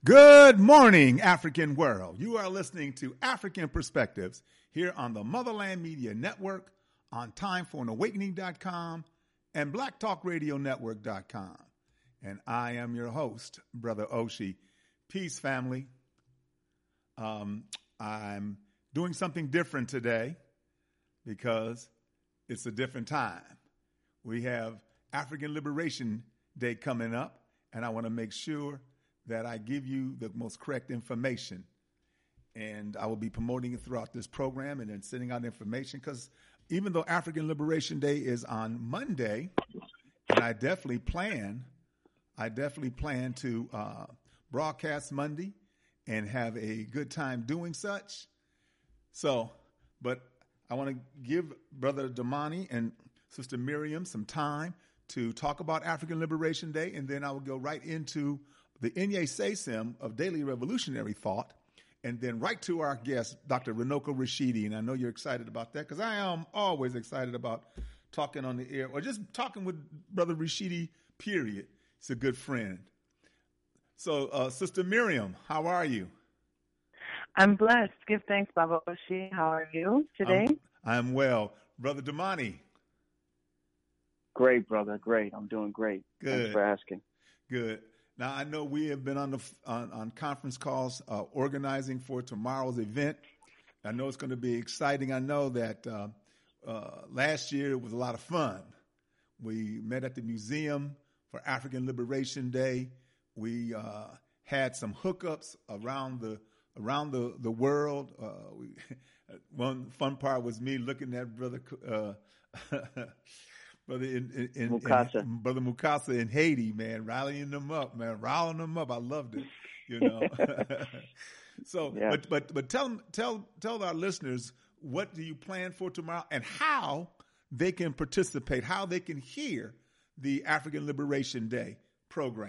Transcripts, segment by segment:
Good morning, African world. You are listening to African Perspectives here on the Motherland Media Network, on TimeForAnAwakening.com and BlackTalkRadioNetwork.com. And I am your host, Brother Oshi. Peace, family. I'm doing something different today because it's a different time. We have African Liberation Day coming up, and I want to make sure that I give you the most correct information. And I will be promoting it throughout this program and then sending out information, because even though African Liberation Day is on Monday, and I definitely plan to broadcast Monday and have a good time doing such. So, but I want to give Brother Damani and Sister Miriam some time to talk about African Liberation Day, and then I will go right into the Inye Sesim of Daily Revolutionary Thought, and then right to our guest, Dr. Runoko Rashidi. And I know you're excited about that, because I am always excited about talking on the air or just talking with Brother Rashidi, period. He's a good friend. So, Sister Miriam, how are you? I'm blessed. Give thanks, Baba Oshi. How are you today? I'm well. Brother Damani? Great, brother. Great. I'm doing great. Good. Thanks for asking. Good. Now, I know we have been on conference calls organizing for tomorrow's event. I know it's going to be exciting. I know that last year it was a lot of fun. We met at the Museum for African Liberation Day. We had some hookups around the world. One fun part was me looking at Brother Mukasa in Haiti, man, rallying them up, man, riling them up. I loved it, you know. So, yeah. but tell our listeners, what do you plan for tomorrow, and how they can participate, how they can hear the African Liberation Day program.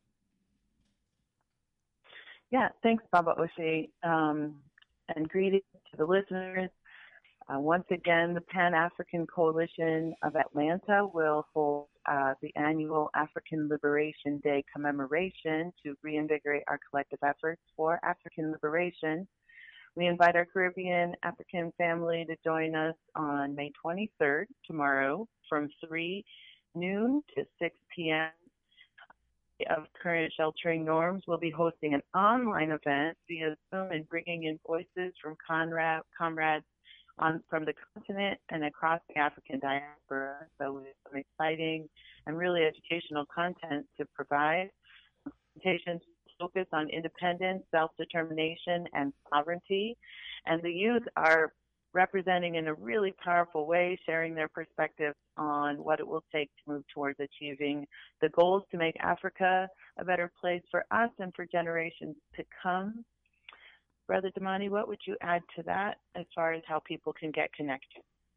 Yeah, thanks, Baba Oshi, and greetings to the listeners. Once again, the Pan-African Coalition of Atlanta will hold the annual African Liberation Day commemoration to reinvigorate our collective efforts for African liberation. We invite our Caribbean African family to join us on May 23rd, tomorrow, from 3 noon to 6 p.m. of current sheltering norms. We'll be hosting an online event via Zoom and bringing in voices from comrades from the continent and across the African diaspora. So we have some exciting and really educational content to provide. Presentations focus on independence, self-determination, and sovereignty. And the youth are representing in a really powerful way, sharing their perspectives on what it will take to move towards achieving the goals to make Africa a better place for us and for generations to come. Brother Damani, what would you add to that as far as how people can get connected?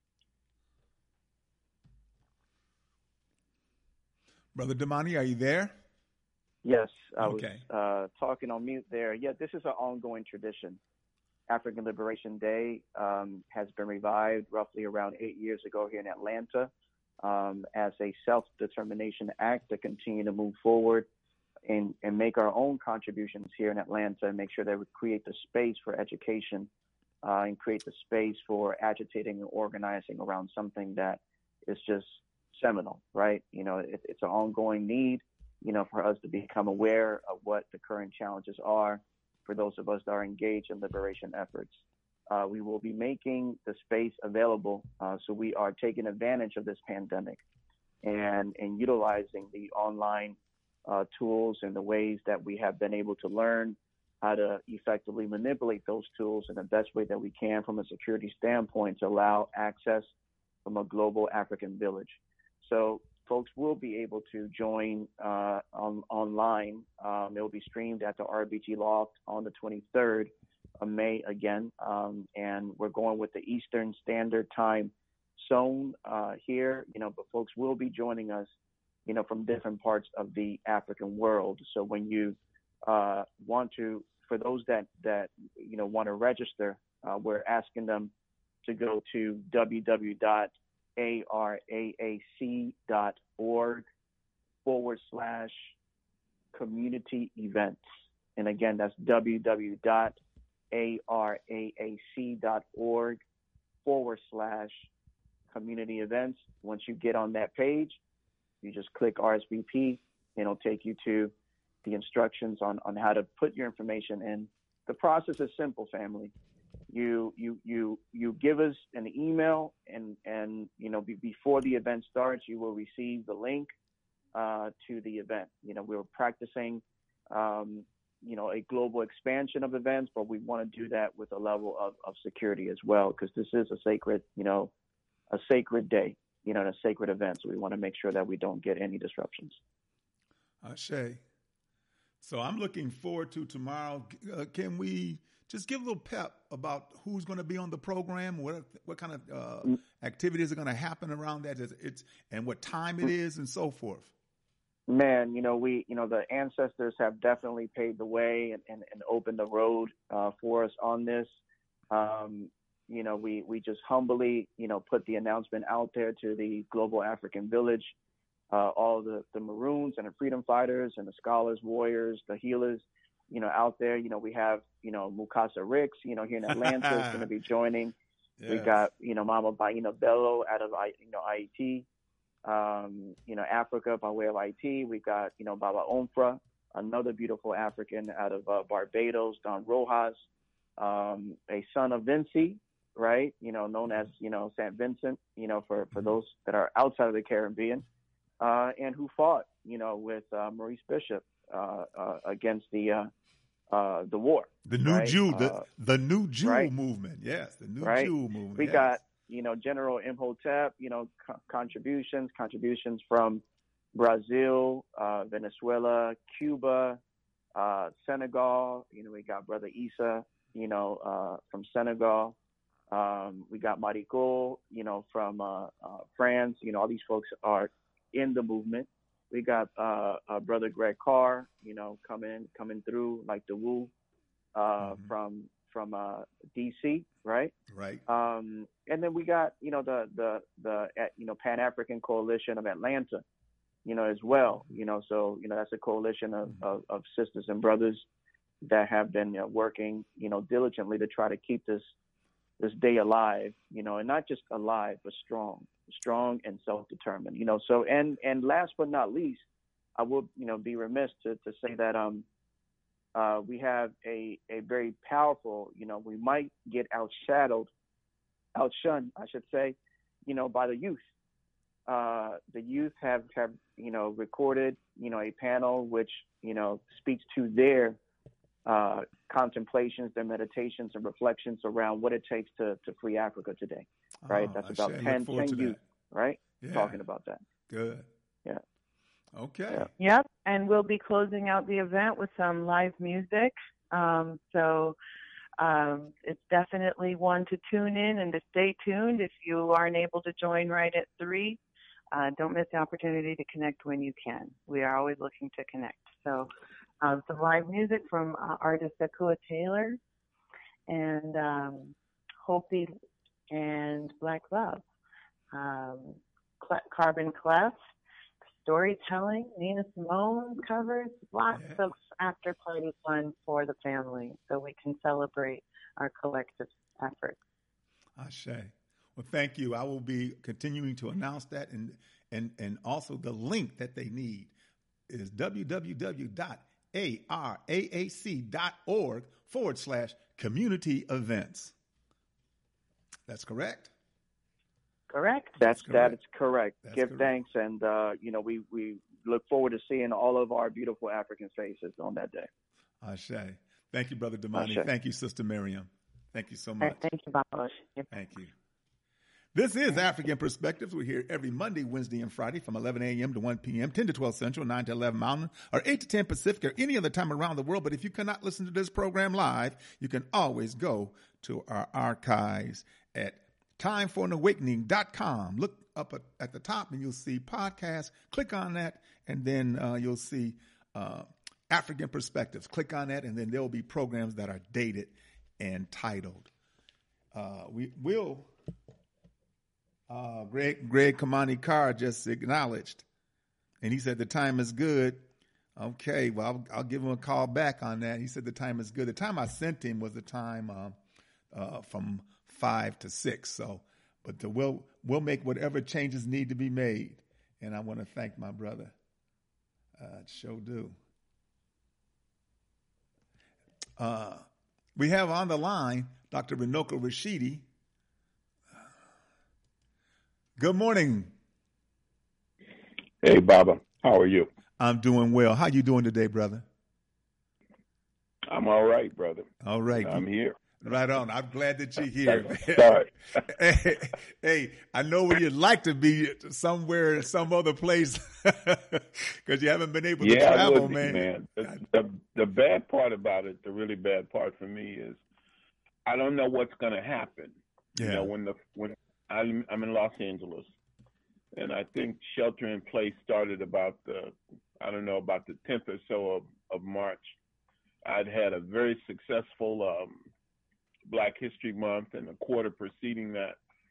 Brother Damani, are you there? Yes, I was talking on mute there. Yeah, this is an ongoing tradition. African Liberation Day has been revived roughly around 8 years ago here in Atlanta as a self-determination act to continue to move forward and make our own contributions here in Atlanta and make sure that we create the space for education and create the space for agitating and organizing around something that is just seminal, right? You know, it's an ongoing need, you know, for us to become aware of what the current challenges are for those of us that are engaged in liberation efforts. We will be making the space available, so we are taking advantage of this pandemic and utilizing the online tools and the ways that we have been able to learn how to effectively manipulate those tools in the best way that we can from a security standpoint to allow access from a global African village. So folks will be able to join online. It will be streamed at the RBG Loft on the 23rd of May again, and we're going with the Eastern Standard Time zone here, you know, but folks will be joining us, you know, from different parts of the African world. So when you want to, for those that you know want to register, we're asking them to go to www.araac.org/community events. And again, that's www.araac.org/community events. Once you get on that page, you just click RSVP, and it'll take you to the instructions on how to put your information in. The process is simple, family. You give us an email, and before the event starts, you will receive the link to the event. We're practicing a global expansion of events, but we want to do that with a level of security as well, because this is a sacred day, and a sacred event. So we want to make sure that we don't get any disruptions. Shay. So I'm looking forward to tomorrow. Can we just give a little pep about who's going to be on the program? What kind of activities are going to happen around that? And what time it is, and so forth. Man, the ancestors have definitely paved the way and opened the road for us on this. We just humbly, put the announcement out there to the Global African Village, all the Maroons and the freedom fighters and the scholars, warriors, the healers, out there. We have, Mukasa Ricks, here in Atlanta is going to be joining. Yes. We got, Mama Baina Bello out of, IET. Africa by way of IT. We got, Baba Omfra, another beautiful African out of Barbados, Don Rojas, a son of Vinci, right? Known as, St. Vincent, for those that are outside of the Caribbean, and who fought, with Maurice Bishop against the war. The New right? Jew, the New Jew right? movement. Yes, the New right? Jew movement. We yes. got, General Imhotep, contributions from Brazil, Venezuela, Cuba, Senegal. We got Brother Issa, from Senegal. We got Marico, from France. All these folks are in the movement. We got Brother Greg Carr, coming through like the Wu from DC, right? Right. And then we got, the Pan-African Coalition of Atlanta, as well, so, that's a coalition of sisters and brothers that have been working, diligently to try to keep this day alive, and not just alive, but strong and self-determined, so, and last but not least, I will, be remiss to say that, we have a very powerful, we might get outshunned, I should say, by the youth. The youth have recorded, a panel which, speaks to their contemplations, their meditations and reflections around what it takes to free Africa today, right? That's about 10 youth, right? Yeah. Talking about that. Good. Yeah. Okay. Yep. And we'll be closing out the event with some live music. It's definitely one to tune in and to stay tuned. If you aren't able to join right at 3, don't miss the opportunity to connect when you can. We are always looking to connect. So some live music from artist Akua Taylor and Hopi and Black Love. Carbon Clef, storytelling, Nina Simone covers, lots of after party fun for the family so we can celebrate our collective efforts. Ashe. Well, thank you. I will be continuing to announce that, and also the link that they need is www.araac.org/community events. That's correct? Correct. That is correct. Give thanks, and we look forward to seeing all of our beautiful African faces on that day. Ashe. Thank you, Brother Damani. Thank you, Sister Miriam. Thank you so much. Right, thank you, Baba. Thank you. This is African Perspectives. We're here every Monday, Wednesday, and Friday from 11 a.m. to 1 p.m., 10 to 12 Central, 9 to 11 Mountain, or 8 to 10 Pacific, or any other time around the world. But if you cannot listen to this program live, you can always go to our archives at timeforanawakening.com. Look up at the top and you'll see podcasts. Click on that, and then you'll see African Perspectives. Click on that, and then there will be programs that are dated and titled. Greg Kamani Carr just acknowledged, and he said the time is good. Okay, well, I'll give him a call back on that. He said the time is good. The time I sent him was the time from 5 to 6. So, but we'll make whatever changes need to be made. And I want to thank my brother. Sure do. We have on the line Dr. Runoko Rashidi. Good morning. Hey, Baba. How are you? I'm doing well. How you doing today, brother? I'm all right, brother. All right. I'm here. Right on. I'm glad that you're here. Sorry. Hey, I know where you'd like to be, somewhere, some other place, because you haven't been able to travel, man. The bad part about it, the really bad part for me is I don't know what's going to happen. Yeah. You know, when I'm in Los Angeles, and I think shelter in place started about the 10th or so of March. I'd had a very successful Black History Month and a quarter preceding that.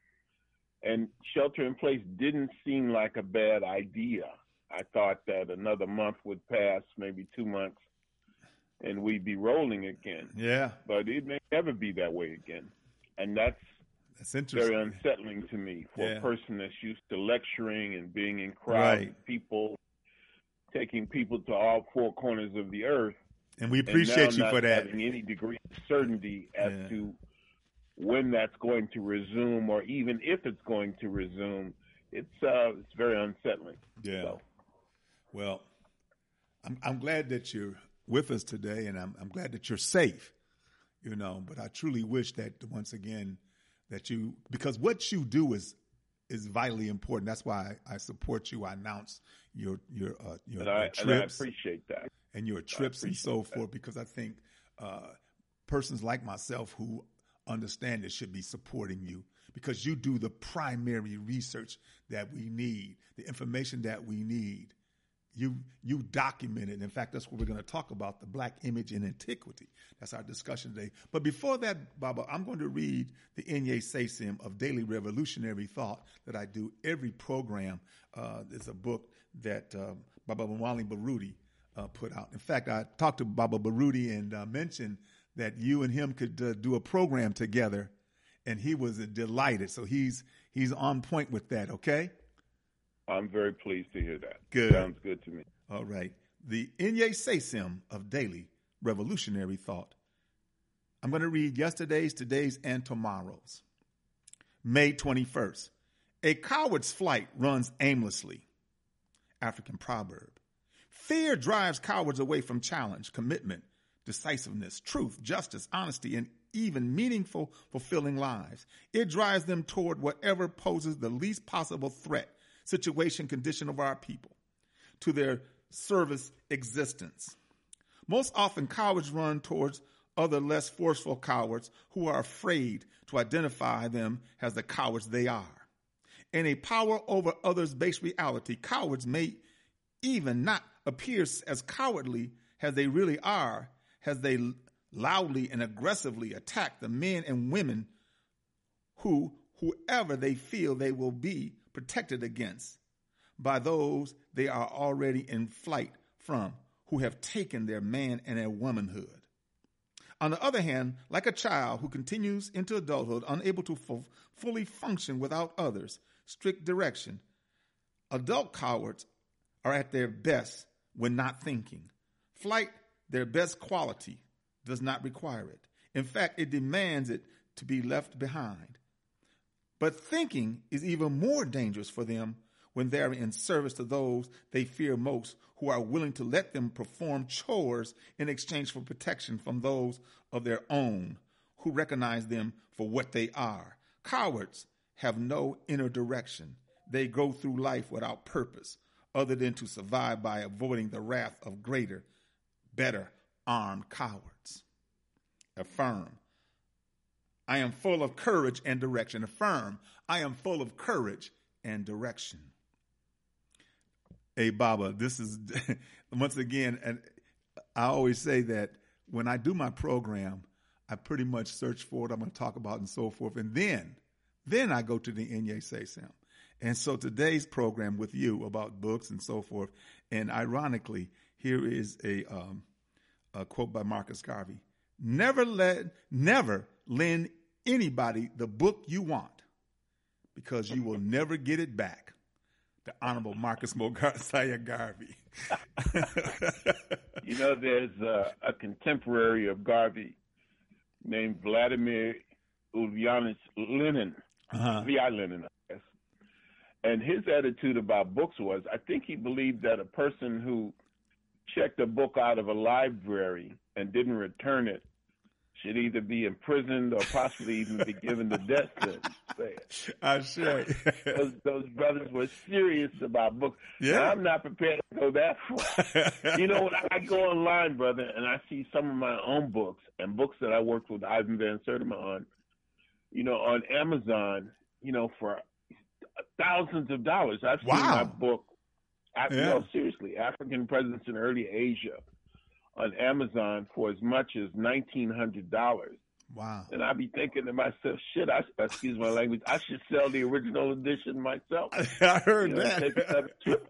And shelter in place didn't seem like a bad idea. I thought that another month would pass, maybe 2 months, and we'd be rolling again. Yeah. But it may never be that way again. And that's interesting. Very unsettling to me for a person that's used to lecturing and being in crowds, right. people, taking people to all four corners of the earth. And we appreciate you for that. Having any degree of certainty as to when that's going to resume, or even if it's going to resume, it's very unsettling. Yeah. So. Well, I'm glad that you're with us today, and I'm glad that you're safe. You know, but I truly wish that once again that because what you do is vitally important. That's why I support you. I announce your trips. And I appreciate that. And your trips and so forth, because I think persons like myself who understand it should be supporting you, because you do the primary research that we need, the information that we need. You document it. In fact, that's what we're going to talk about, the Black image in antiquity. That's our discussion today. But before that, Baba, I'm going to read the Inye Sesim of Daily Revolutionary Thought that I do every program. It's a book that Baba Mwali Baruti put out. In fact, I talked to Baba Baruti and mentioned that you and him could do a program together, and he was delighted. So he's on point with that, okay? I'm very pleased to hear that. Good. Sounds good to me. All right. The Inye Sesim of Daily Revolutionary Thought. I'm going to read yesterday's, today's, and tomorrow's. May 21st. A coward's flight runs aimlessly. African proverb. Fear drives cowards away from challenge, commitment, decisiveness, truth, justice, honesty, and even meaningful, fulfilling lives. It drives them toward whatever poses the least possible threat, situation, condition of our people, to their service existence. Most often, cowards run towards other less forceful cowards who are afraid to identify them as the cowards they are. In a power over others-based reality, cowards may even not appear as cowardly as they really are, as they loudly and aggressively attack the men and women whoever they feel they will be protected against by those they are already in flight from, who have taken their man and their womanhood. On the other hand, like a child who continues into adulthood, unable to fully function without others' strict direction, adult cowards are at their best when not thinking. Flight, their best quality, does not require it. In fact, it demands it to be left behind. But thinking is even more dangerous for them when they are in service to those they fear most, who are willing to let them perform chores in exchange for protection from those of their own who recognize them for what they are. Cowards have no inner direction. They go through life without purpose other than to survive by avoiding the wrath of greater, better armed cowards. Affirm. I am full of courage and direction. Affirm, I am full of courage and direction. Hey, Baba, this is, once again, and I always say that when I do my program, I pretty much search for what I'm going to talk about and so forth. And then I go to the Inye Sesim. And so today's program with you about books and so forth, and ironically, Here is a quote by Marcus Garvey. Never lend anybody the book you want, because you will never get it back. The Honorable Marcus Mosiah Garvey. You know, there's a contemporary of Garvey named Vladimir Ulyanovich Lenin, V.I. Lenin, I guess. And his attitude about books was, I think he believed that a person who checked a book out of a library and didn't return it should either be imprisoned or possibly even be given the death sentence. I'm sure. Those brothers were serious about books. Yeah. Now, I'm not prepared to go that far. You know, when I go online, brother, and I see some of my own books and books that I worked with Ivan Van Sertima on, you know, on Amazon, you know, for thousands of dollars. I've seen my book, no, seriously, African Presence in Early Asia, on Amazon for as much as $1,900. Wow. And I'd be thinking to myself, shit, excuse my language, I should sell the original edition myself. I heard that.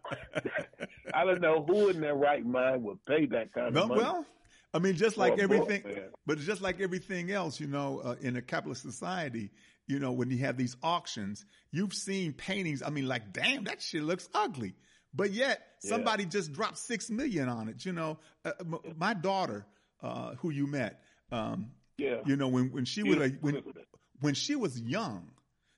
I don't know who in their right mind would pay that kind of money. Well, I mean, just like everything, but just like everything else, you know, in a capitalist society, you know, when you have these auctions, you've seen paintings. I mean, like, damn, that shit looks ugly. But yet somebody just dropped $6 million on it. You know, my daughter, who you met, you know, when she was young,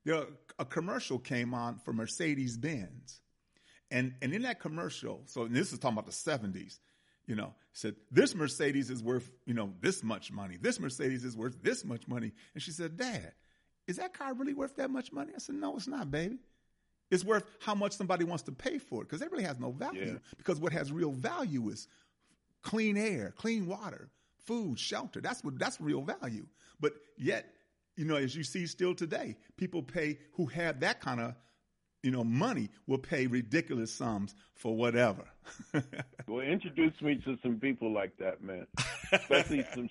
a commercial came on for Mercedes-Benz. And in that commercial, so this is talking about the 70s, you know, said, this Mercedes is worth, you know, this much money. This Mercedes is worth this much money. And she said, Dad, is that car really worth that much money? I said, no, it's not, baby. It's worth how much somebody wants to pay for it, because it really has no value. Yeah. Because what has real value is clean air, clean water, food, shelter. That's real value. But yet, you know, as you see still today, people who have that kind of, you know, money will pay ridiculous sums for whatever. Well, introduce me to some people like that, man. Especially some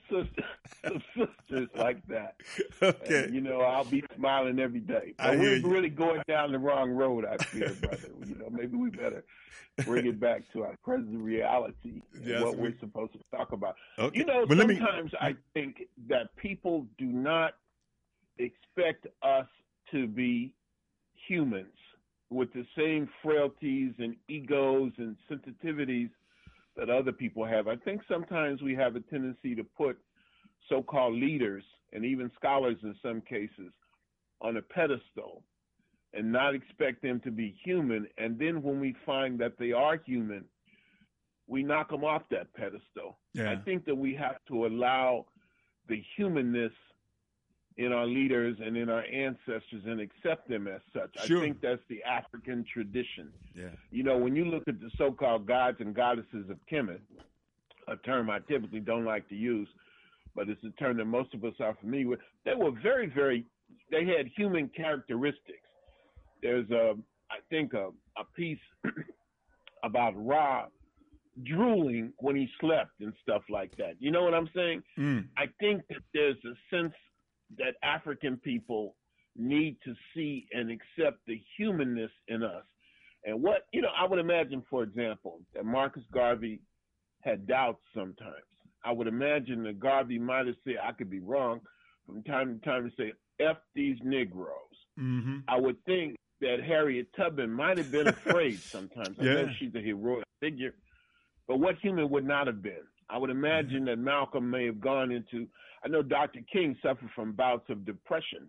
sisters like that. Okay. And, you know, I'll be smiling every day. But we're really going down the wrong road, I feel, brother. You know, maybe we better bring it back to our present reality and what we're supposed to talk about. Okay. You know, sometimes I think that people do not expect us to be humans with the same frailties and egos and sensitivities that other people have. I think sometimes we have a tendency to put so-called leaders and even scholars in some cases on a pedestal and not expect them to be human. And then when we find that they are human, we knock them off that pedestal. Yeah. I think that we have to allow the humanness in our leaders and in our ancestors and accept them as such. Sure. I think that's the African tradition. Yeah. You know, when you look at the so-called gods and goddesses of Kemet, a term I typically don't like to use, but it's a term that most of us are familiar with, they were very, they had human characteristics. There's I think a piece about Ra drooling when he slept and stuff like that. You know what I'm saying? I think that there's a sense that African people need to see and accept the humanness in us. And what, you know, I would imagine, for example, that Marcus Garvey had doubts sometimes. I would imagine that Garvey might have said, I could be wrong, from time to time to say, F these Negroes. Mm-hmm. I would think that Harriet Tubman might have been afraid sometimes. I know she's a heroic figure, but what human would not have been? I would imagine that Malcolm may have gone into, I know Dr. King suffered from bouts of depression.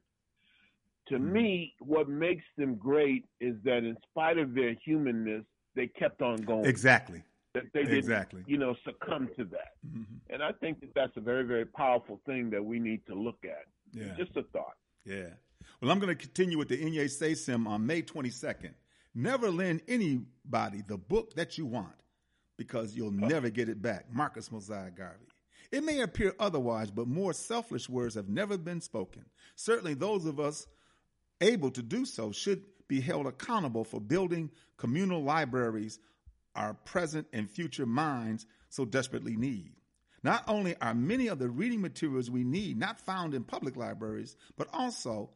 To me, what makes them great is that in spite of their humanness, they kept on going. Exactly. That they didn't, you know, succumb to that. Mm-hmm. And I think that that's a very, very powerful thing that we need to look at. Yeah. Just a thought. Yeah. Well, I'm going to continue with the Inye Sesim on May 22nd. Never lend anybody the book that you want, because you'll never get it back. Marcus Mosiah Garvey. It may appear otherwise, but more selfish words have never been spoken. Certainly those of us able to do so should be held accountable for building communal libraries our present and future minds so desperately need. Not only are many of the reading materials we need not found in public libraries, but also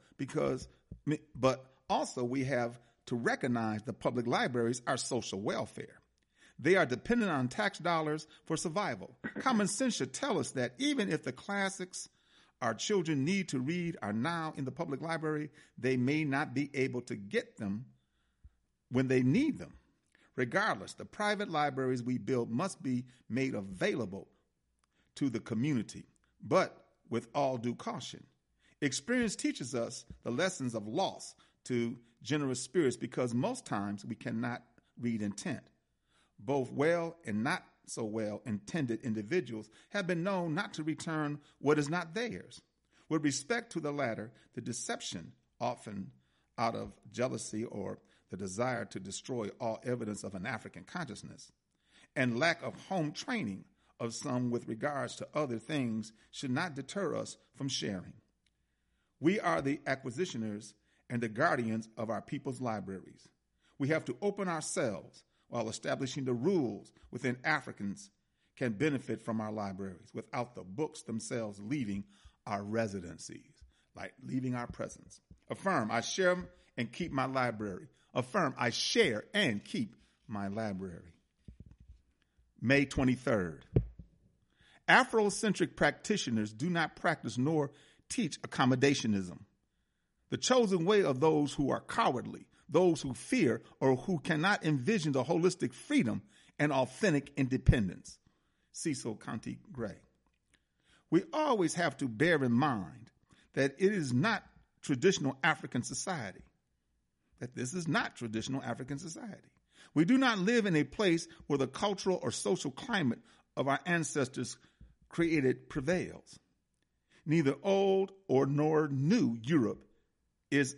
we have to recognize the public libraries are social welfare. They are dependent on tax dollars for survival. Common sense should tell us that even if the classics our children need to read are now in the public library, they may not be able to get them when they need them. Regardless, the private libraries we build must be made available to the community, but with all due caution. Experience teaches us the lessons of loss to generous spirits because most times we cannot read intent. Both well and not so well intended individuals have been known not to return what is not theirs. With respect to the latter, the deception, often out of jealousy or the desire to destroy all evidence of an African consciousness, and lack of home training of some with regards to other things should not deter us from sharing. We are the acquisitioners and the guardians of our people's libraries. We have to open ourselves while establishing the rules within Africans can benefit from our libraries without the books themselves leaving our residencies, like leaving our presence. Affirm, I share and keep my library. Affirm, I share and keep my library. May 23rd. Afrocentric practitioners do not practice nor teach accommodationism, the chosen way of those who are cowardly, those who fear or who cannot envision the holistic freedom and authentic independence. Cecil Conte Gray. We always have to bear in mind that it is not traditional African society, that this is not traditional African society. We do not live in a place where the cultural or social climate of our ancestors created prevails. Neither old or nor new Europe is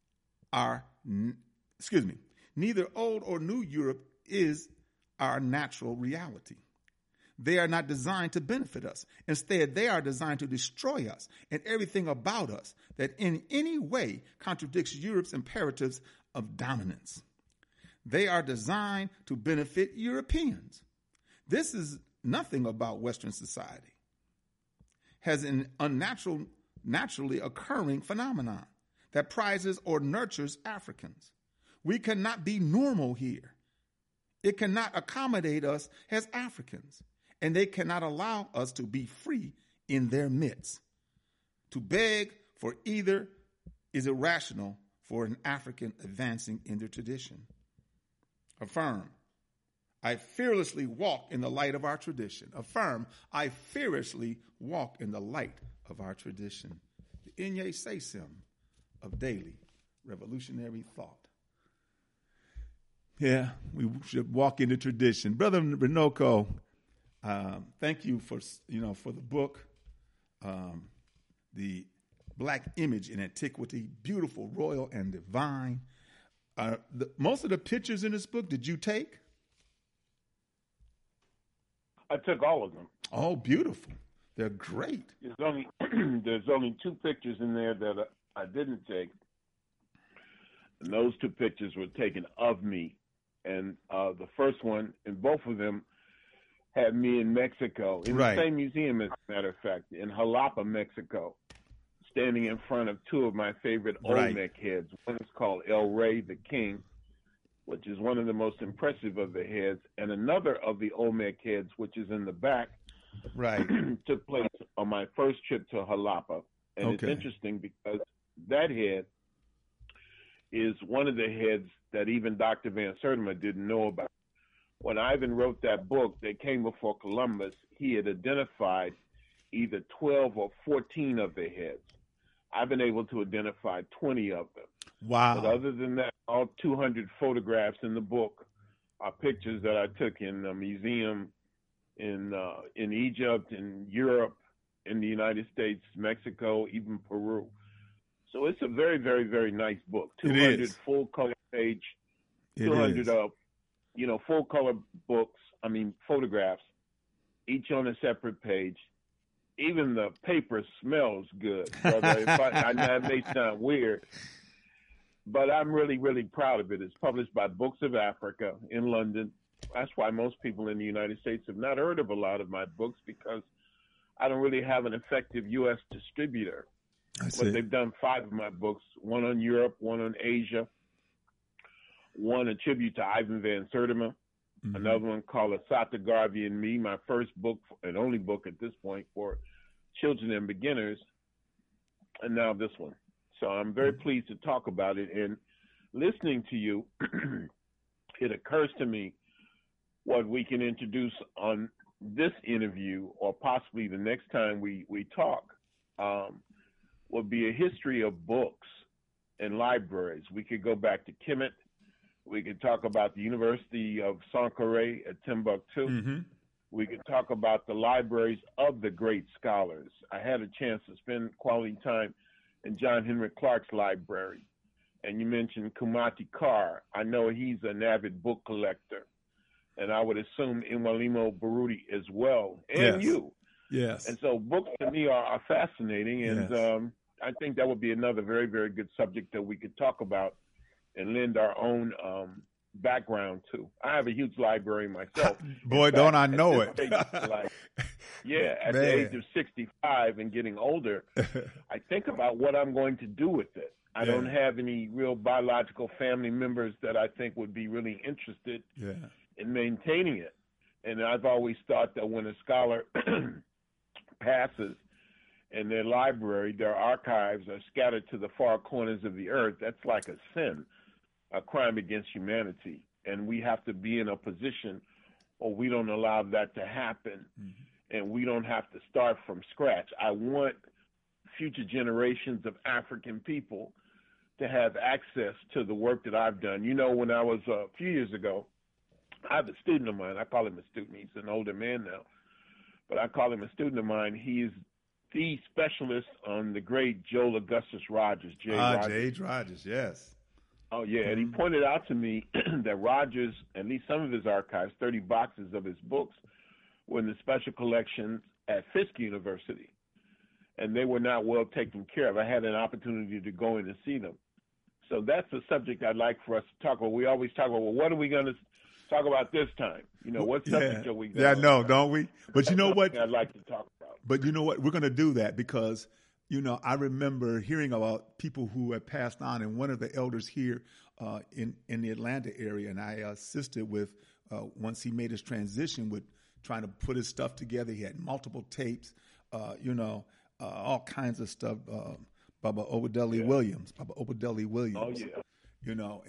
neither old or new Europe is our natural reality. They are not designed to benefit us. Instead, they are designed to destroy us and everything about us that in any way contradicts Europe's imperatives of dominance. They are designed to benefit Europeans. This is nothing about Western society. Has an naturally occurring phenomenon that prizes or nurtures Africans. We cannot be normal here. It cannot accommodate us as Africans, and they cannot allow us to be free in their midst. To beg for either is irrational for an African advancing in their tradition. Affirm, I fearlessly walk in the light of our tradition. Affirm, I fearlessly walk in the light of our tradition. The Inye Sesim of daily revolutionary thought. Yeah, we should walk into tradition. Brother Runoko, thank you for the book, The Black Image in Antiquity, beautiful, royal, and divine. Most of the pictures in this book, did you take? I took all of them. Oh, beautiful. They're great. There's only two pictures in there that I didn't take. And those two pictures were taken of me. And the first one, and both of them had me in Mexico, in the same museum, as a matter of fact, in Jalapa, Mexico, standing in front of two of my favorite Olmec heads. One is called El Rey the King, which is one of the most impressive of the heads, and another of the Olmec heads, which is in the back, took place on my first trip to Jalapa. And it's interesting because that head is one of the heads that even Dr. Van Sertima didn't know about. When Ivan wrote that book that came before Columbus, he had identified either 12 or 14 of the heads. I've been able to identify 20 of them. Wow. But other than that, all 200 photographs in the book are pictures that I took in a museum in Egypt, in Europe, in the United States, Mexico, even Peru. So it's a very, very, very nice book. 200 full color page, 200 full color photographs, each on a separate page. Even the paper smells good, brother. I know it may sound weird, but I'm really, really proud of it. It's published by Books of Africa in London. That's why most people in the United States have not heard of a lot of my books, because I don't really have an effective U.S. distributor. But they've done 5 of my books, one on Europe, one on Asia, one a tribute to Ivan Van Sertima, another one called Asata Garvey and Me, my first book and only book at this point for children and beginners, and now this one. So I'm very pleased to talk about it. And listening to you, it occurs to me what we can introduce on this interview, or possibly the next time we talk, will be a history of books and libraries. We could go back to Kemet. We could talk about the University of Sankore at Timbuktu. Mm-hmm. We could talk about the libraries of the great scholars. I had a chance to spend quality time in John Henrik Clarke's library. And you mentioned Kumati Carr. I know he's an avid book collector. And I would assume Imwalimo Baruti as well, and you. Yes. And so books to me are fascinating, and I think that would be another very, very good subject that we could talk about and lend our own background to. I have a huge library myself. Boy, don't I know it. At the age of 65 and getting older, I think about what I'm going to do with it. I don't have any real biological family members that I think would be really interested in maintaining it. And I've always thought that when a scholar passes and their library, their archives are scattered to the far corners of the earth, that's like a sin, a crime against humanity. And we have to be in a position where we don't allow that to happen, and we don't have to start from scratch. I want future generations of African people to have access to the work that I've done. You know, when I was a few years ago, I have a student of mine. I call him a student. He's an older man now, but I call him a student of mine. He is the specialist on the great Joel Augustus Rogers, J. Rogers, yes. Oh, yeah, and he pointed out to me that Rogers, at least some of his archives, 30 boxes of his books, were in the special collections at Fisk University, and they were not well taken care of. I had an opportunity to go in and see them. So that's a subject I'd like for us to talk about. We always talk about, well, what are we going to talk about this time? You know, what subject are we going to talk about? Don't we? But you know what? I'd like to talk about. But you know what? We're going to do that because, you know, I remember hearing about people who had passed on, and one of the elders here in the Atlanta area, and I assisted with, once he made his transition, with trying to put his stuff together. He had multiple tapes, all kinds of stuff. Baba Obadeli Williams. Oh, yeah. You know,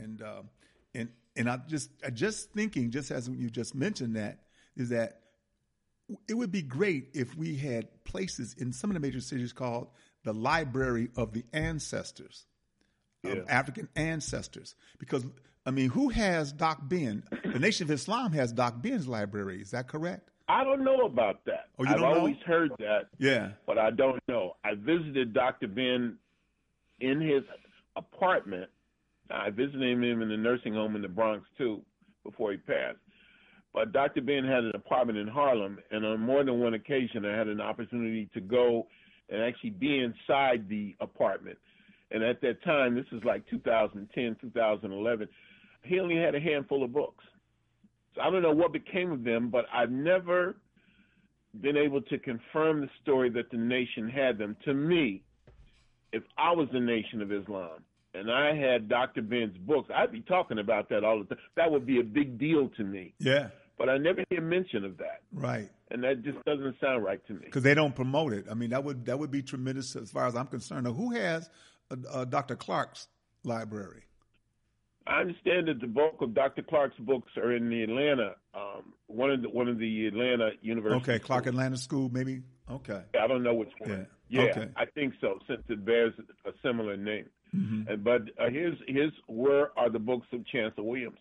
and I just thinking, just as you just mentioned that, is that it would be great if we had places in some of the major cities called the Library of the Ancestors, of African ancestors. Because, I mean, who has Doc Ben? The Nation of Islam has Doc Ben's library. Is that correct? I don't know about that. Oh, you don't know? I've always heard that. Yeah. But I don't know. I visited Dr. Ben in his apartment. I visited him in the nursing home in the Bronx, too, before he passed. But Dr. Ben had an apartment in Harlem, and on more than one occasion I had an opportunity to go and actually be inside the apartment. And at that time, this is like 2010, 2011, he only had a handful of books. So I don't know what became of them, but I've never been able to confirm the story that the Nation had them. To me, if I was the Nation of Islam and I had Dr. Ben's books, I'd be talking about that all the time. That would be a big deal to me. Yeah. But I never hear mention of that. Right. And that just doesn't sound right to me. Because they don't promote it. I mean, that would be tremendous as far as I'm concerned. Now, who has Dr. Clarke's library? I understand that the bulk of Dr. Clarke's books are in the Atlanta, one of the Atlanta universities. Okay, Clarke Atlanta School, maybe. Okay. I don't know which one. Yeah. Okay. I think so, since it bears a similar name. Mm-hmm. But here's where are the books of Chancellor Williams?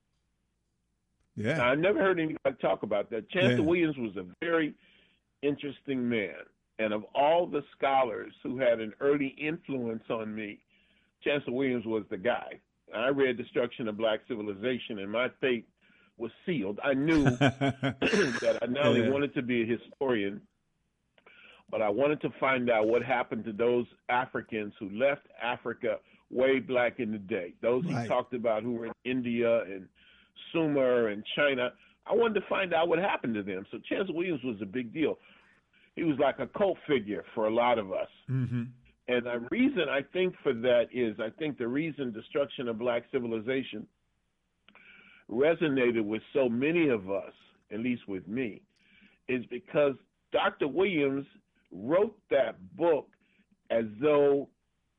Yeah. Now, I never heard anybody talk about that. Chancellor Williams was a very interesting man, and of all the scholars who had an early influence on me, Chancellor Williams was the guy. I read Destruction of Black Civilization, and my fate was sealed. I knew that I not only wanted to be a historian, but I wanted to find out what happened to those Africans who left Africa way back in the day. Those he talked about who were in India and Sumer and China. I wanted to find out what happened to them. So Chancellor Williams was a big deal. He was like a cult figure for a lot of us. Mm-hmm. And the reason I think for that is I think the reason Destruction of Black Civilization resonated with so many of us, at least with me, is because Dr. Williams wrote that book as though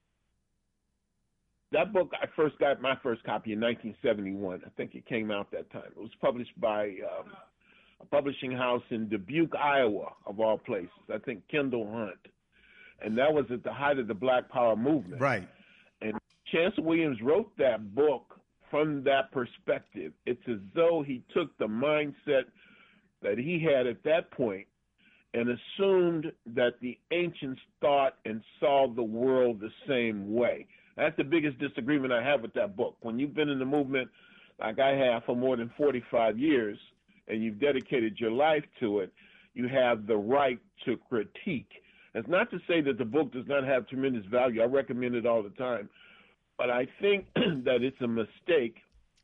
that book, I first got my first copy in 1971. I think it came out that time. It was published by a publishing house in Dubuque, Iowa, of all places. I think Kendall Hunt. And that was at the height of the Black Power movement. Right. And Chancellor Williams wrote that book from that perspective. It's as though he took the mindset that he had at that point and assumed that the ancients thought and saw the world the same way. That's the biggest disagreement I have with that book. When you've been in the movement like I have for more than 45 years and you've dedicated your life to it, you have the right to critique. That's not to say that the book does not have tremendous value. I recommend it all the time. But I think that it's a mistake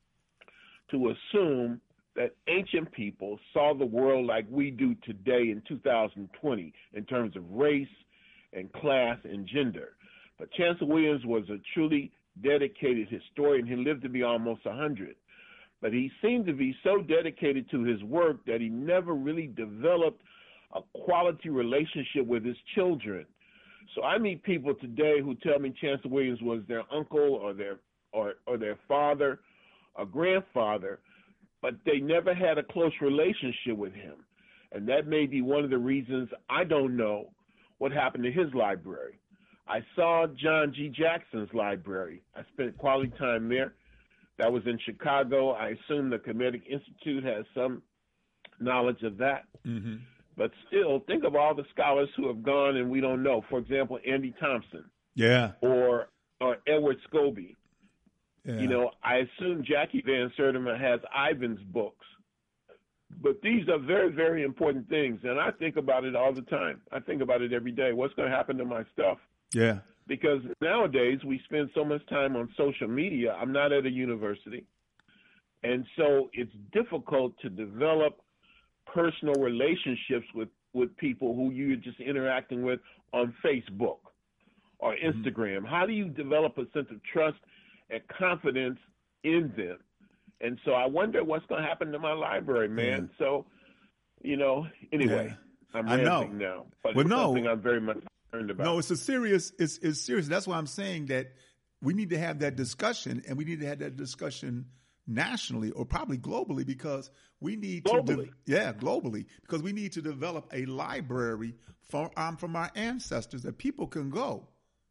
to assume that ancient people saw the world like we do today in 2020 in terms of race and class and gender. But Chancellor Williams was a truly dedicated historian. He lived to be almost 100. But he seemed to be so dedicated to his work that he never really developed a quality relationship with his children. So I meet people today who tell me Chancellor Williams was their uncle or their father or grandfather, but they never had a close relationship with him. And that may be one of the reasons I don't know what happened to his library. I saw John G. Jackson's library. I spent quality time there. That was in Chicago. I assume the Kemetic Institute has some knowledge of that. Mm-hmm. But still, think of all the scholars who have gone and we don't know. For example, Andy Thompson. Yeah. Or Edward Scobie. Yeah. You know, I assume Jackie Van Sertima has Ivan's books. But these are very, very important things. And I think about it all the time. I think about it every day. What's going to happen to my stuff? Yeah. Because nowadays we spend so much time on social media. I'm not at a university. And so it's difficult to develop personal relationships with people who you're just interacting with on Facebook or Instagram. Mm-hmm. How do you develop a sense of trust and confidence in them? And so I wonder what's going to happen to my library, man. Yeah. So, you know, anyway, yeah. I'm ranting now. But it's something I'm very much concerned about. No, it's serious. That's why I'm saying that we need to have that discussion, and we need to have that discussion nationally or probably globally, because we need globally, because we need to develop a library from our ancestors that people can go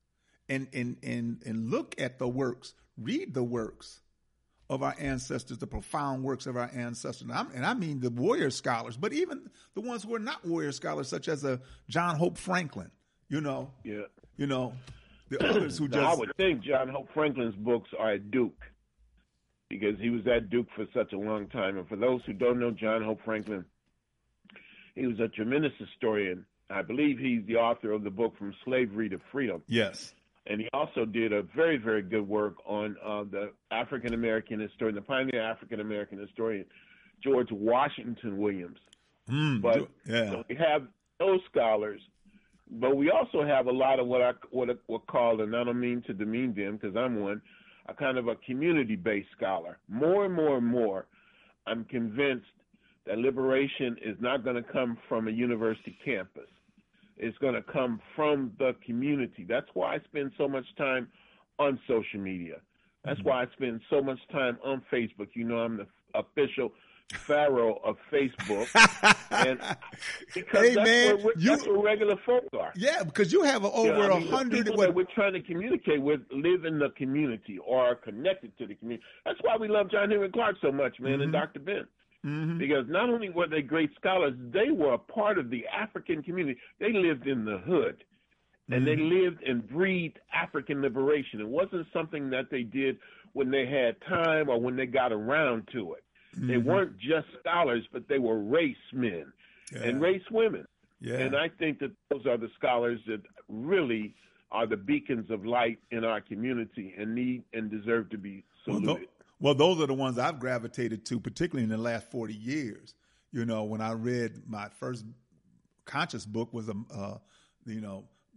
and look at the works, read the works of our ancestors, the profound works of our ancestors. And I mean the warrior scholars, but even the ones who are not warrior scholars, such as John Hope Franklin, the others who just... I would think John Hope Franklin's books are at Duke, because he was at Duke for such a long time. And for those who don't know John Hope Franklin, he was a tremendous historian. I believe he's the author of the book From Slavery to Freedom. Yes. And he also did a very, very good work on the African-American historian, the pioneer African-American historian, George Washington Williams. But we have those scholars, but we also have a lot of what called, and I don't mean to demean them because I'm one, a kind of a community-based scholar. More and more and more, I'm convinced that liberation is not going to come from a university campus. It's going to come from the community. That's why I spend so much time on social media. That's why I spend so much time on Facebook. You know, I'm the official pharaoh of Facebook. And because that's where regular folk are. Yeah, because you have over 100. People that we're trying to communicate with live in the community or are connected to the community. That's why we love John Henry Clark so much, man, and Dr. Ben. Mm-hmm. Because not only were they great scholars, they were a part of the African community. They lived in the hood, and they lived and breathed African liberation. It wasn't something that they did when they had time or when they got around to it. They weren't just scholars, but they were race men and race women. Yeah. And I think that those are the scholars that really are the beacons of light in our community and need and deserve to be saluted. Well, those are the ones I've gravitated to, particularly in the last 40 years. You know, when I read my first conscious book was,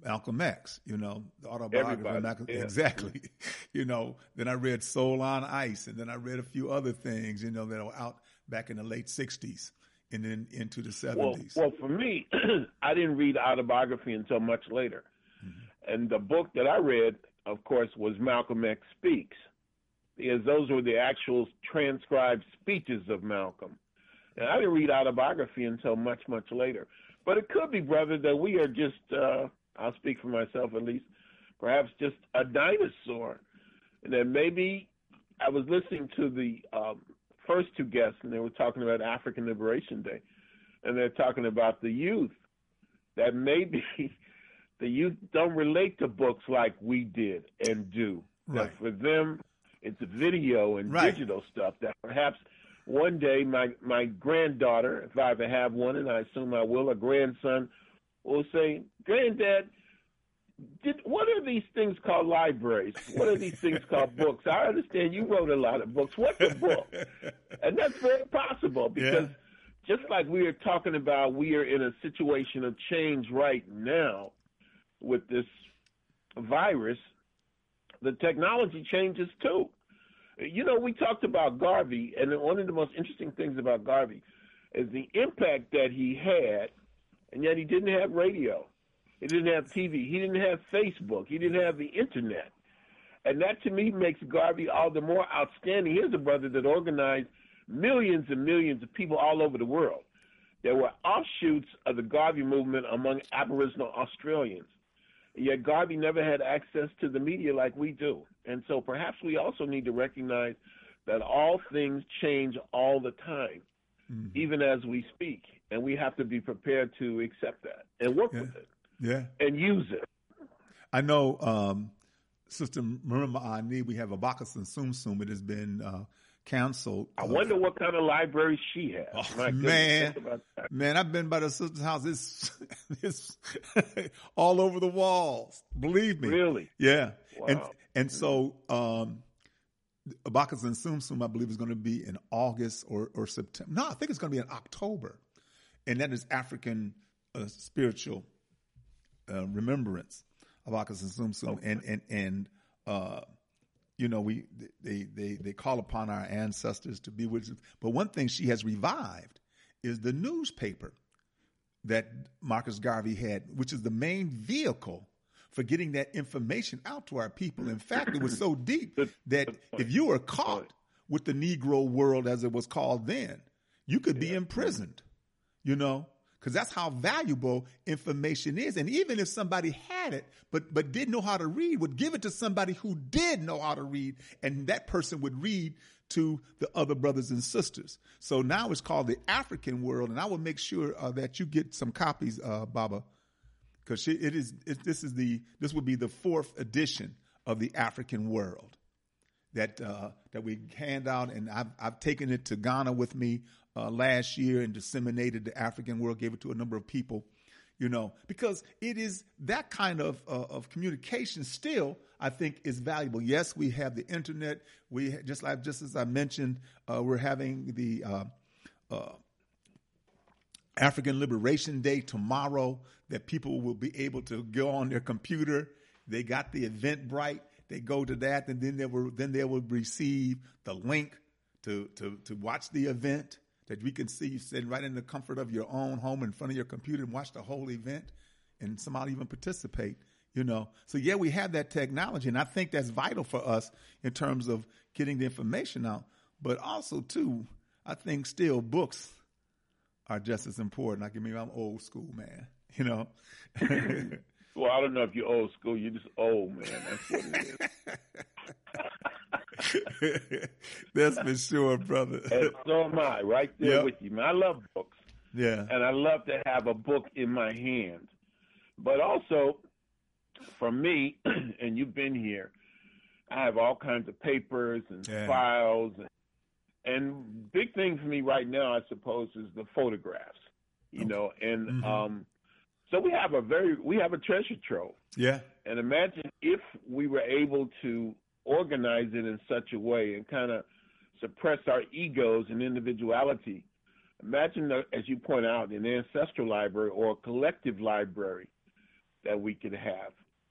Malcolm X, the autobiography of Malcolm. Yeah. Exactly. Then I read Soul on Ice, and then I read a few other things, that were out back in the late 60s and then into the 70s. Well, for me, I didn't read autobiography until much later. Mm-hmm. And the book that I read, of course, was Malcolm X Speaks, because those were the actual transcribed speeches of Malcolm. And I didn't read autobiography until much, much later. But it could be, brother, that we are just, I'll speak for myself at least, perhaps just a dinosaur. And that maybe I was listening to the first two guests, and they were talking about African Liberation Day. And they're talking about the youth, that maybe the youth don't relate to books like we did and do. Right. That for them, it's video and digital stuff that perhaps one day my granddaughter, if I ever have one, and I assume I will, a grandson, will say, Granddad, what are these things called libraries? What are these things called books? I understand you wrote a lot of books. What's a book? And that's very possible because just like we are talking about, we are in a situation of change right now with this virus, the technology changes too. We talked about Garvey, and one of the most interesting things about Garvey is the impact that he had, and yet he didn't have radio. He didn't have TV. He didn't have Facebook. He didn't have the Internet. And that, to me, makes Garvey all the more outstanding. Here's a brother that organized millions and millions of people all over the world. There were offshoots of the Garvey movement among Aboriginal Australians. Yet Garvey never had access to the media like we do. And so perhaps we also need to recognize that all things change all the time, even as we speak. And we have to be prepared to accept that and work with it and use it. I know, Sister Marima Ani, we have Abakas and Sum Sum. It has been canceled. I wonder what kind of library she has. Oh, man, I've been by the sister's house. It's all over the walls. Believe me. Really? Yeah. Wow. And so Abakas and Sum Sum, I believe, is going to be in August or September. No, I think it's going to be in October. And that is African spiritual remembrance. Abakas and Sum Sum. Okay. And they call upon our ancestors to be with us. But one thing she has revived is the newspaper that Marcus Garvey had, which is the main vehicle for getting that information out to our people. In fact, it was so deep that if you were caught with the Negro world, as it was called then, you could be imprisoned, because that's how valuable information is. And even if somebody had it, but didn't know how to read, would give it to somebody who did know how to read, and that person would read to the other brothers and sisters. So now it's called the African World, and I will make sure that you get some copies, Baba, because this would be the 4th edition of the African World that we hand out, and I've taken it to Ghana with me last year and disseminated the African World, gave it to a number of people, because it is that kind of communication still, I think, is valuable. Yes, we have the internet. We just as I mentioned, we're having the African Liberation Day tomorrow, that people will be able to go on their computer. They got the Eventbrite. They go to that, and then they will receive the link to watch the event that we can see you sitting right in the comfort of your own home in front of your computer and watch the whole event, and somebody even participate. So yeah, we have that technology, and I think that's vital for us in terms of getting the information out. But also too, I think still books are just as important. I'm old school, man. Well, I don't know if you're old school. You're just old, man. That's what it is. That's for sure, brother. And so am I, right there with you, man. I love books. Yeah. And I love to have a book in my hand. But also, for me, and you've been here, I have all kinds of papers and files. And big thing for me right now, I suppose, is the photographs, so we have a treasure trove. Yeah. And imagine if we were able to organize it in such a way and kind of suppress our egos and individuality. Imagine, as you point out, an ancestral library or a collective library that we could have.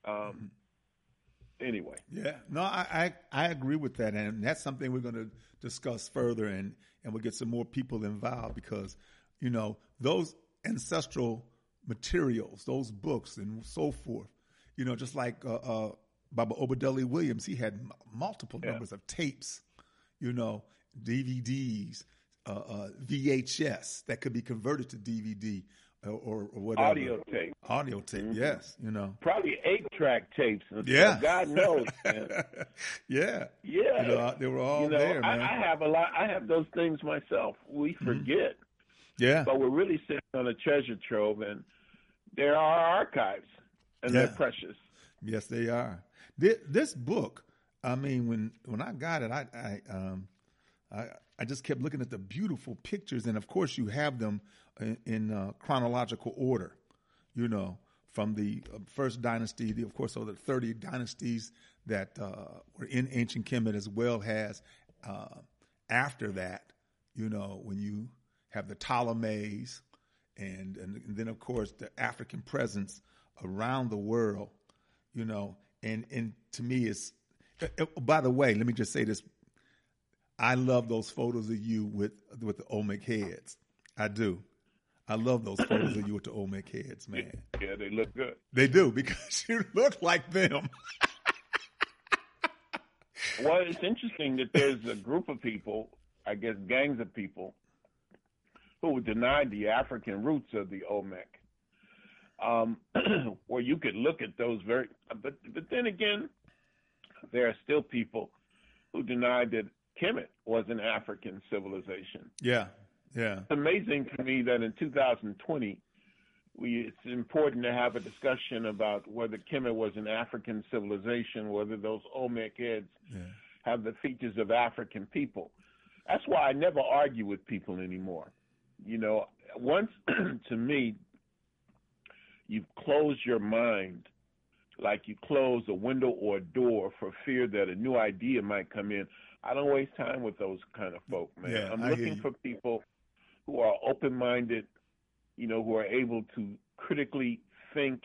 Anyway. Yeah. No, I agree with that. And that's something we're going to discuss further, and we'll get some more people involved because, you know, those ancestral materials, those books and so forth, you know, just like Baba Obadeli Williams, he had multiple numbers of tapes, you know, DVDs, VHS that could be converted to DVD or whatever. Audio tape, yes, you know. Probably 8-track tapes. Yeah. God knows, man. Yeah. Yeah. You know, they were all there, man. I have a lot. I have those things myself. We forget. Yeah. But we're really sitting on a treasure trove, and there are archives, and they're precious. Yes, they are. This book, I mean, when I got it, I just kept looking at the beautiful pictures, and of course you have them in chronological order, you know, from the first dynasty, of course, so the 30 dynasties that were in ancient Kemet, as well as after that, you know, when you have the Ptolemies and then, of course, the African presence around the world, you know, and to me it's, by the way, let me just say this. I love those photos of you with the Olmec heads. I do. I love those photos of you with the Olmec heads, man. Yeah, they look good. They do, because you look like them. Well, it's interesting that there's a group of people, I guess gangs of people, who denied the African roots of the Olmec. Where you could look at those but then again, there are still people who denied that Kemet was an African civilization. Yeah, yeah. It's amazing to me that in 2020, it's important to have a discussion about whether Kemet was an African civilization, whether those Olmec heads have the features of African people. That's why I never argue with people anymore. You know, once, to me, you've closed your mind like you close a window or a door for fear that a new idea might come in. I don't waste time with those kind of folk, man. Yeah, I'm looking for people who are open-minded, you know, who are able to critically think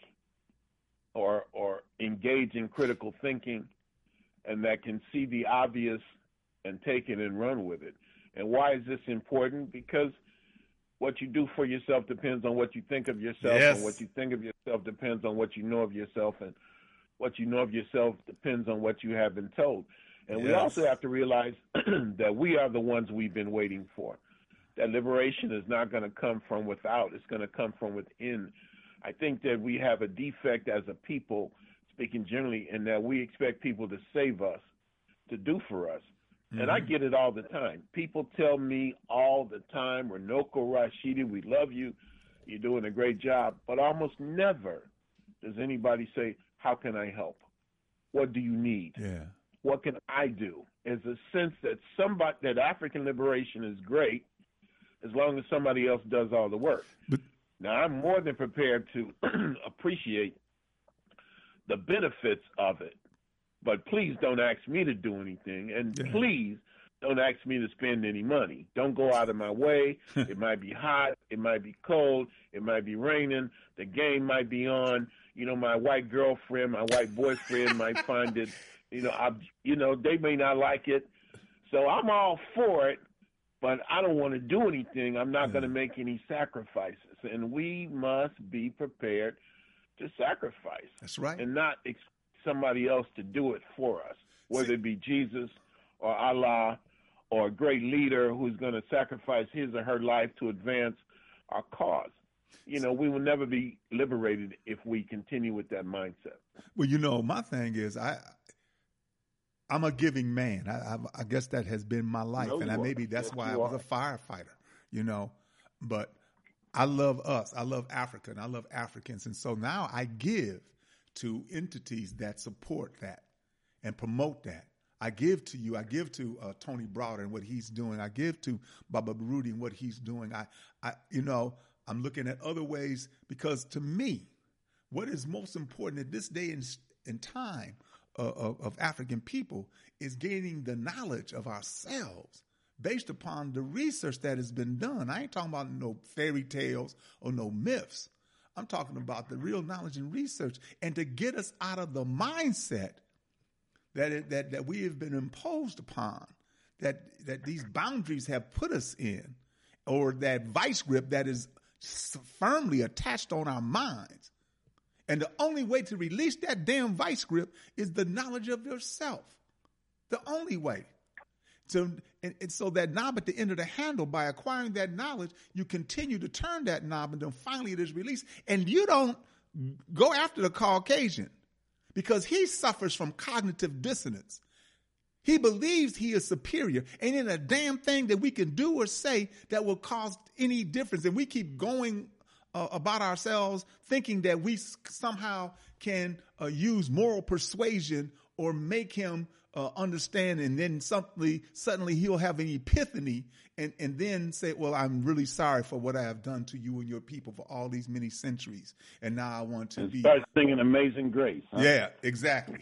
or engage in critical thinking, and that can see the obvious and take it and run with it. And why is this important? Because what you do for yourself depends on what you think of yourself, and what you think of yourself depends on what you know of yourself, and what you know of yourself depends on what you have been told. And we also have to realize that we are the ones we've been waiting for. That liberation is not going to come from without. It's going to come from within. I think that we have a defect as a people, speaking generally, in that we expect people to save us, to do for us. Mm-hmm. And I get it all the time. People tell me all the time, Runoko Rashidi, we love you. You're doing a great job. But almost never does anybody say, how can I help? What do you need? Yeah. What can I do? Is a sense that African liberation is great as long as somebody else does all the work. Now, I'm more than prepared to appreciate the benefits of it, but please don't ask me to do anything, and please don't ask me to spend any money. Don't go out of my way. It might be hot. It might be cold. It might be raining. The game might be on. You know, my white girlfriend, my white boyfriend might find it. They may not like it. So I'm all for it, but I don't want to do anything. I'm not going to make any sacrifices. And we must be prepared to sacrifice. That's right. And not expect somebody else to do it for us, whether it be Jesus or Allah or a great leader who's going to sacrifice his or her life to advance our cause. You know, we will never be liberated if we continue with that mindset. Well, you know, my thing is I'm a giving man. I guess that has been my life, and maybe that's why I was a firefighter, you know. But I love us. I love Africa, and I love Africans. And so now I give to entities that support that and promote that. I give to you. I give to Tony Browder and what he's doing. I give to Baba Baruti and what he's doing. I'm looking at other ways because to me, what is most important at this day in time of African people is gaining the knowledge of ourselves based upon the research that has been done. I ain't talking about no fairy tales or no myths. I'm talking about the real knowledge and research, and to get us out of the mindset that we have been imposed upon, that these boundaries have put us in, or that vice grip that is firmly attached on our minds. And the only way to release that damn vice grip is the knowledge of yourself. The only way. So that knob at the end of the handle, by acquiring that knowledge, you continue to turn that knob, and then finally it is released. And you don't go after the Caucasian, because he suffers from cognitive dissonance. He believes he is superior, and in a damn thing that we can do or say that will cause any difference. And we keep going about ourselves thinking that we somehow can use moral persuasion or make him understand, and then suddenly he'll have an epiphany and then say, well, I'm really sorry for what I have done to you and your people for all these many centuries. And now I want to start singing Amazing Grace. Huh? Yeah, exactly.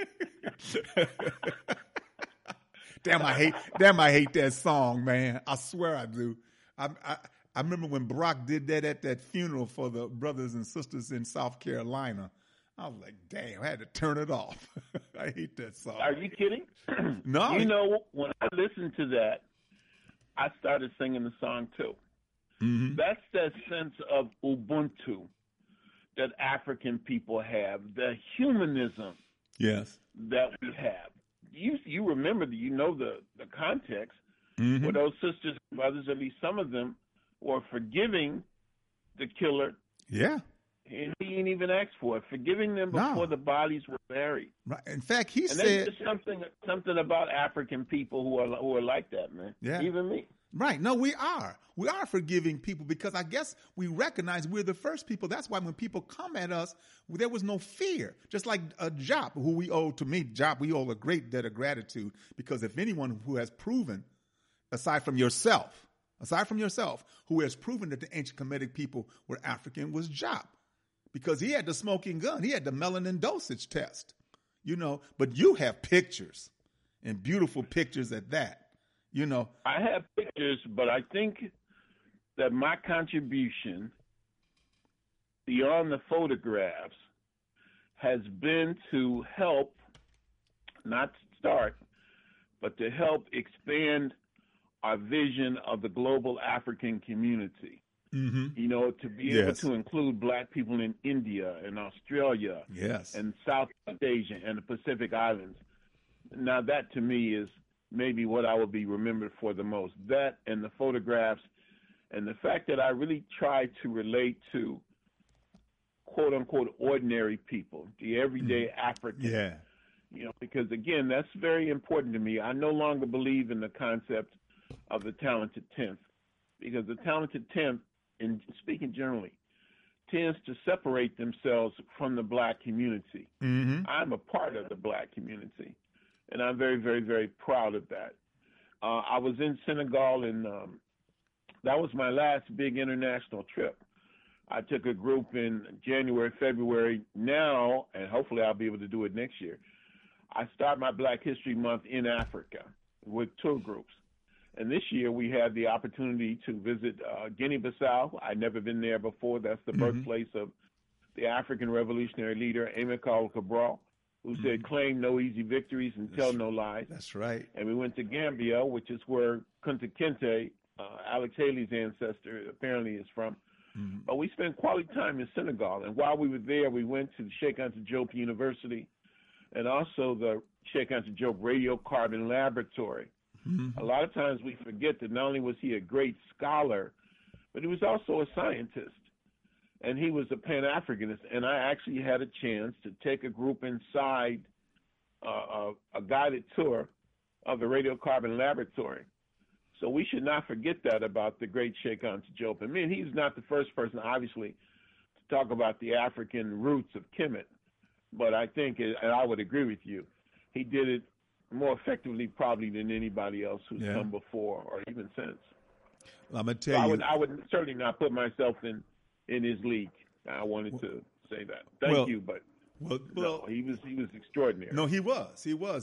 Damn, I hate that song, man. I swear I do. I remember when Barack did that at that funeral for the brothers and sisters in South Carolina. I was like, damn, I had to turn it off. I hate that song. Are you kidding? No. You know, when I listened to that, I started singing the song too. Mm-hmm. That's that sense of Ubuntu that African people have, the humanism yes. that we have. You remember, you know the context, mm-hmm. where those sisters and brothers, at least some of them, were forgiving the killer. Yeah. And he didn't even ask for it, forgiving them before the bodies were buried. Right. In fact, he said there's just something about African people who are like that, man. Yeah. Even me. Right. No, we are. We are forgiving people, because I guess we recognize we're the first people. That's why when people come at us, there was no fear. Just like Jop, who we owe a great debt of gratitude, because if anyone who has proven, aside from yourself, who has proven that the ancient Kemetic people were African, was Jop. Because he had the smoking gun. He had the melanin dosage test, but you have pictures, and beautiful pictures at that, I have pictures, but I think that my contribution beyond the photographs has been to help, not start, but to help expand our vision of the global African community. Mm-hmm. To be able to include Black people in India and Australia, yes, and Southeast Asia and the Pacific Islands. Now, that to me is maybe what I will be remembered for the most. That and the photographs, and the fact that I really tried to relate to quote unquote ordinary people, the everyday African. Yeah. Because again, that's very important to me. I no longer believe in the concept of the talented 10th, because the talented 10th, in speaking generally, tends to separate themselves from the Black community. Mm-hmm. I'm a part of the Black community, and I'm very, very, very proud of that. I was in Senegal, and that was my last big international trip. I took a group in January, February now, and hopefully I'll be able to do it next year. I start my Black History Month in Africa with tour groups. And this year we had the opportunity to visit Guinea-Bissau. I'd never been there before. That's the birthplace of the African revolutionary leader, Amilcar Cabral, who said, claim no easy victories and tell no lies. That's right. And we went to Gambia, which is where Kunta Kinte, Alex Haley's ancestor, apparently is from. Mm-hmm. But we spent quality time in Senegal. And while we were there, we went to the Cheikh Anta Diop University and also the Cheikh Anta Diop Radiocarbon Laboratory. Mm-hmm. A lot of times we forget that not only was he a great scholar, but he was also a scientist, and he was a Pan-Africanist. And I actually had a chance to take a group inside a guided tour of the Radiocarbon Laboratory. So we should not forget that about the great Cheikh Anta Diop. I mean, he's not the first person, obviously, to talk about the African roots of Kemet, but I think, and I would agree with you, he did it more effectively probably than anybody else who's come before or even since. Well, I'm gonna tell you, I would certainly not put myself in his league. I wanted to say that. Thank you, but no, he was extraordinary. No, he was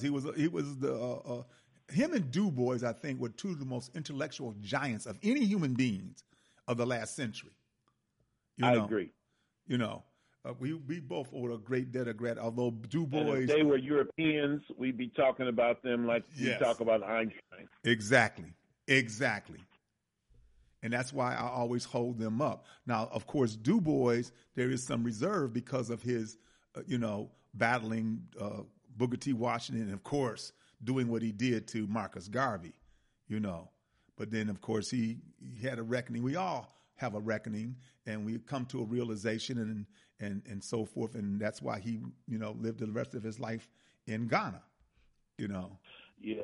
the him and Du Bois, I think, were two of the most intellectual giants of any human beings of the last century. I agree. You know, we both owe a great debt of gratitude. Although Du Bois, and if they were Europeans, we'd be talking about them like we talk about Einstein. Exactly. And that's why I always hold them up. Now, of course, Du Bois, there is some reserve because of his, battling Booker T. Washington, and of course, doing what he did to Marcus Garvey, But then, of course, he had a reckoning. We all have a reckoning, and we come to a realization and so forth. And that's why he, lived the rest of his life in Ghana, Yeah.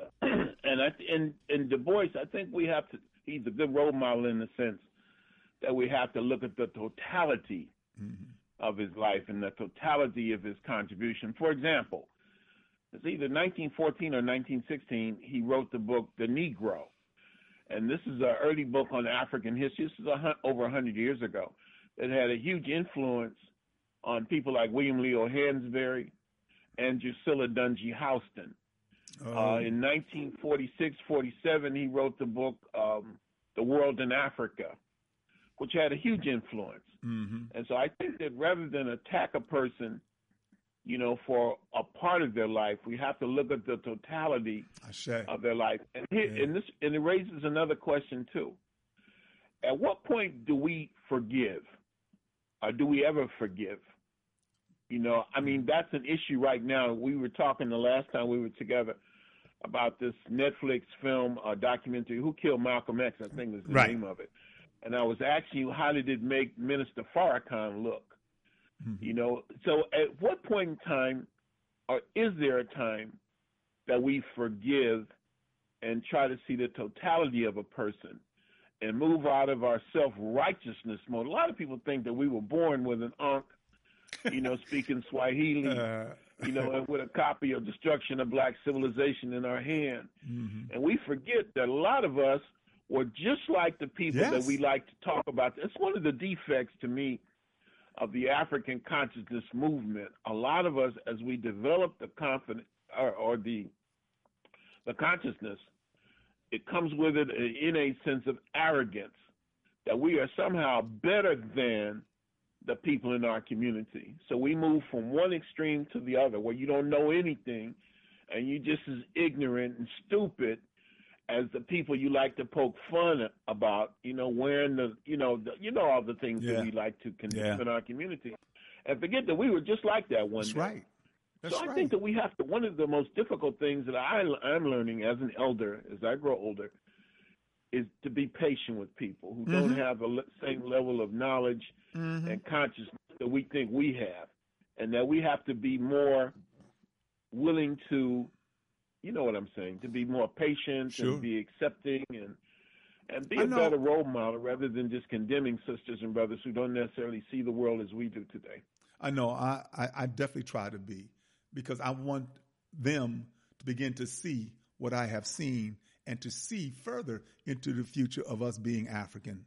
And Du Bois, I think we have to, he's a good role model in the sense that we have to look at the totality of his life and the totality of his contribution. For example, it's either 1914 or 1916, he wrote the book, The Negro. And this is an early book on African history. This is over 100 years ago. It had a huge influence on people like William Leo Hansberry and Drusilla Dunjee Houston. In 1946-47, he wrote the book, The World in Africa, which had a huge influence. And so I think that rather than attack a person, for a part of their life, we have to look at the totality of their life. And it raises another question too. At what point do we forgive? Or do we ever forgive? That's an issue right now. We were talking the last time we were together about this Netflix film documentary, Who Killed Malcolm X, I think is the name of it. And I was asking you, how did it make Minister Farrakhan look? So at what point in time, or is there a time that we forgive and try to see the totality of a person and move out of our self-righteousness mode? A lot of people think that we were born with an ankh, speaking Swahili, and with a copy of Destruction of Black Civilization in our hand. And we forget that a lot of us were just like the people that we like to talk about. It's one of the defects to me of the African consciousness movement. A lot of us, as we develop the confidence or the consciousness, it comes with it an innate sense of arrogance that we are somehow better than the people in our community. So we move from one extreme to the other, where you don't know anything and you just as ignorant and stupid as the people you like to poke fun about, wearing all the things that we like to condemn in our community, and forget that we were just like that one day. That's right. I think that we have to, one of the most difficult things that I'm learning as an elder, as I grow older, is to be patient with people who don't have the same level of knowledge and consciousness that we think we have, and that we have to be more willing to, to be more patient and be accepting and be a better role model rather than just condemning sisters and brothers who don't necessarily see the world as we do today. I know. I definitely try to be, because I want them to begin to see what I have seen and to see further into the future of us being African,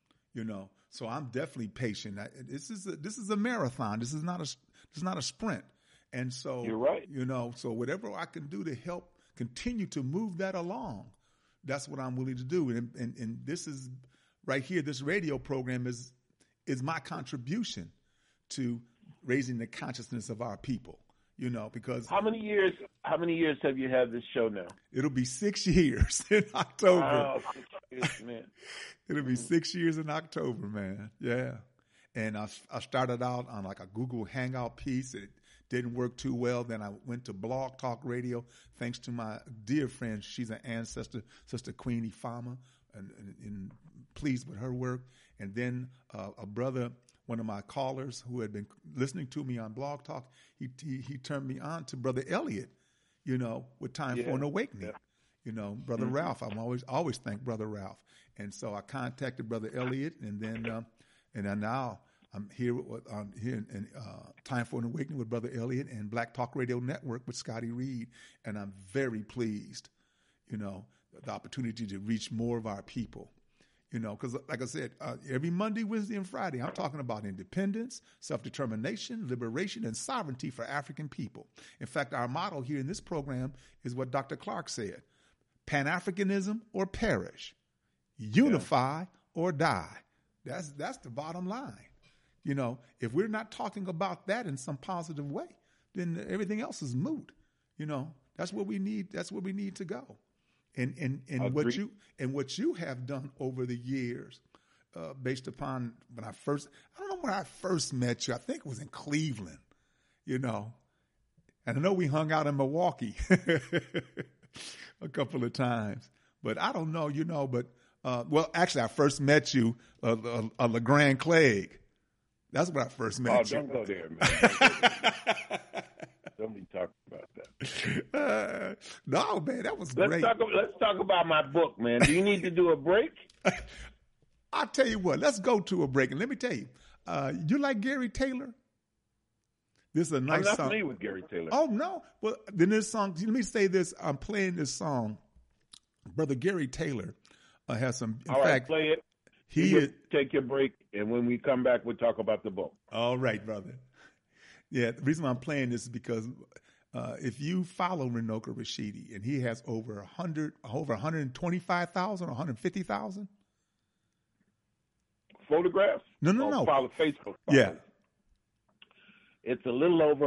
So I'm definitely patient. This is a marathon. This is not a sprint. And so, you're right. So whatever I can do to help continue to move that along, that's what I'm willing to do. And this is right here. This radio program is my contribution to raising the consciousness of our people. Because how many years have you had this show now? It'll be 6 years in October. Wow, 6 years, man. It'll be 6 years in October, man. Yeah. And I started out on like a Google Hangout piece. It didn't work too well. Then I went to Blog Talk Radio, thanks to my dear friend. She's an ancestor, Sister Queen Ifama, and pleased with her work. And then a brother, one of my callers who had been listening to me on Blog Talk, he turned me on to Brother Elliott, with Time for an Awakening. Brother Ralph. I'm always thank Brother Ralph. And so I contacted Brother Elliott, and then now I'm here in Time for an Awakening with Brother Elliott and Black Talk Radio Network with Scotty Reed, and I'm very pleased, the opportunity to reach more of our people. Because like I said, every Monday, Wednesday, and Friday, I'm talking about independence, self-determination, liberation, and sovereignty for African people. In fact, our motto here in this program is what Dr. Clark said: Pan-Africanism or perish, unify or die. That's the bottom line. You know, if we're not talking about that in some positive way, then everything else is moot. You know, that's where we need to go. And what you have done over the years, based upon I don't know when I first met you. I think it was in Cleveland, you know, and I know we hung out in Milwaukee a couple of times, but I don't know, you know, but, well, actually I first met you, LeGrand Clegg. That's when I first met you. Oh, don't go there, man. Don't be talking about that. No, man, that was great. Let's talk about my book, man. Do you need to do a break? I'll tell you what. Let's go to a break. And let me tell you, you like Gary Taylor? This is a nice song. I'm not familiar with Gary Taylor. Oh, no. Well, then this song, let me say this. I'm playing this song. Brother Gary Taylor has some, in fact. Play it. Take your break, and when we come back, we'll talk about the book. All right, brother. Yeah, the reason why I'm playing this is because if you follow Runoko Rashidi, and he has over 125,000 or 150,000 photographs. No. Follow Facebook. Yeah, it's a little over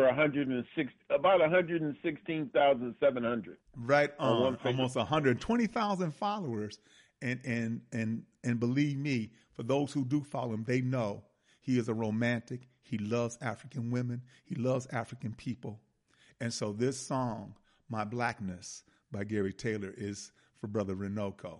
116,700. Right on, almost 120,000 followers, and believe me, for those who do follow him, they know he is a romantic. He loves African women. He loves African people. And so this song, My Blackness by Gary Taylor, is for Brother Runoko.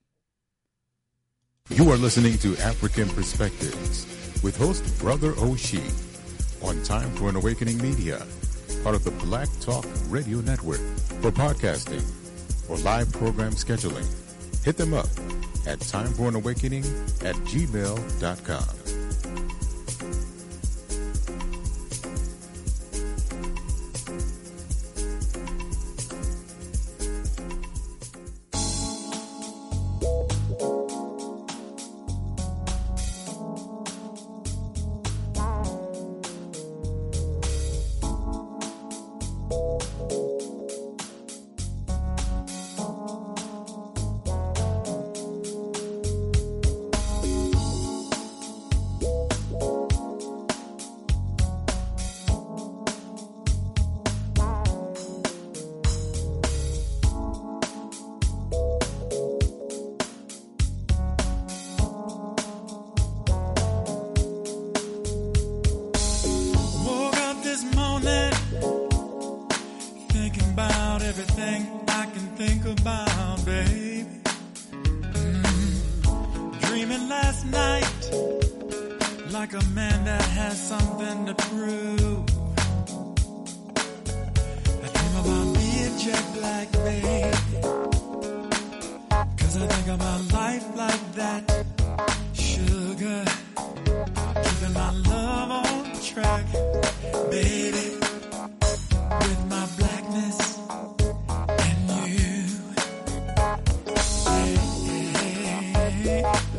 You are listening to African Perspectives with host Brother Oshie on Time for an Awakening Media, part of the Black Talk Radio Network. For podcasting or live program scheduling, hit them up at timeforanawakening@gmail.com.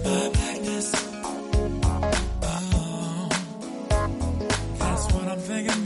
Thinking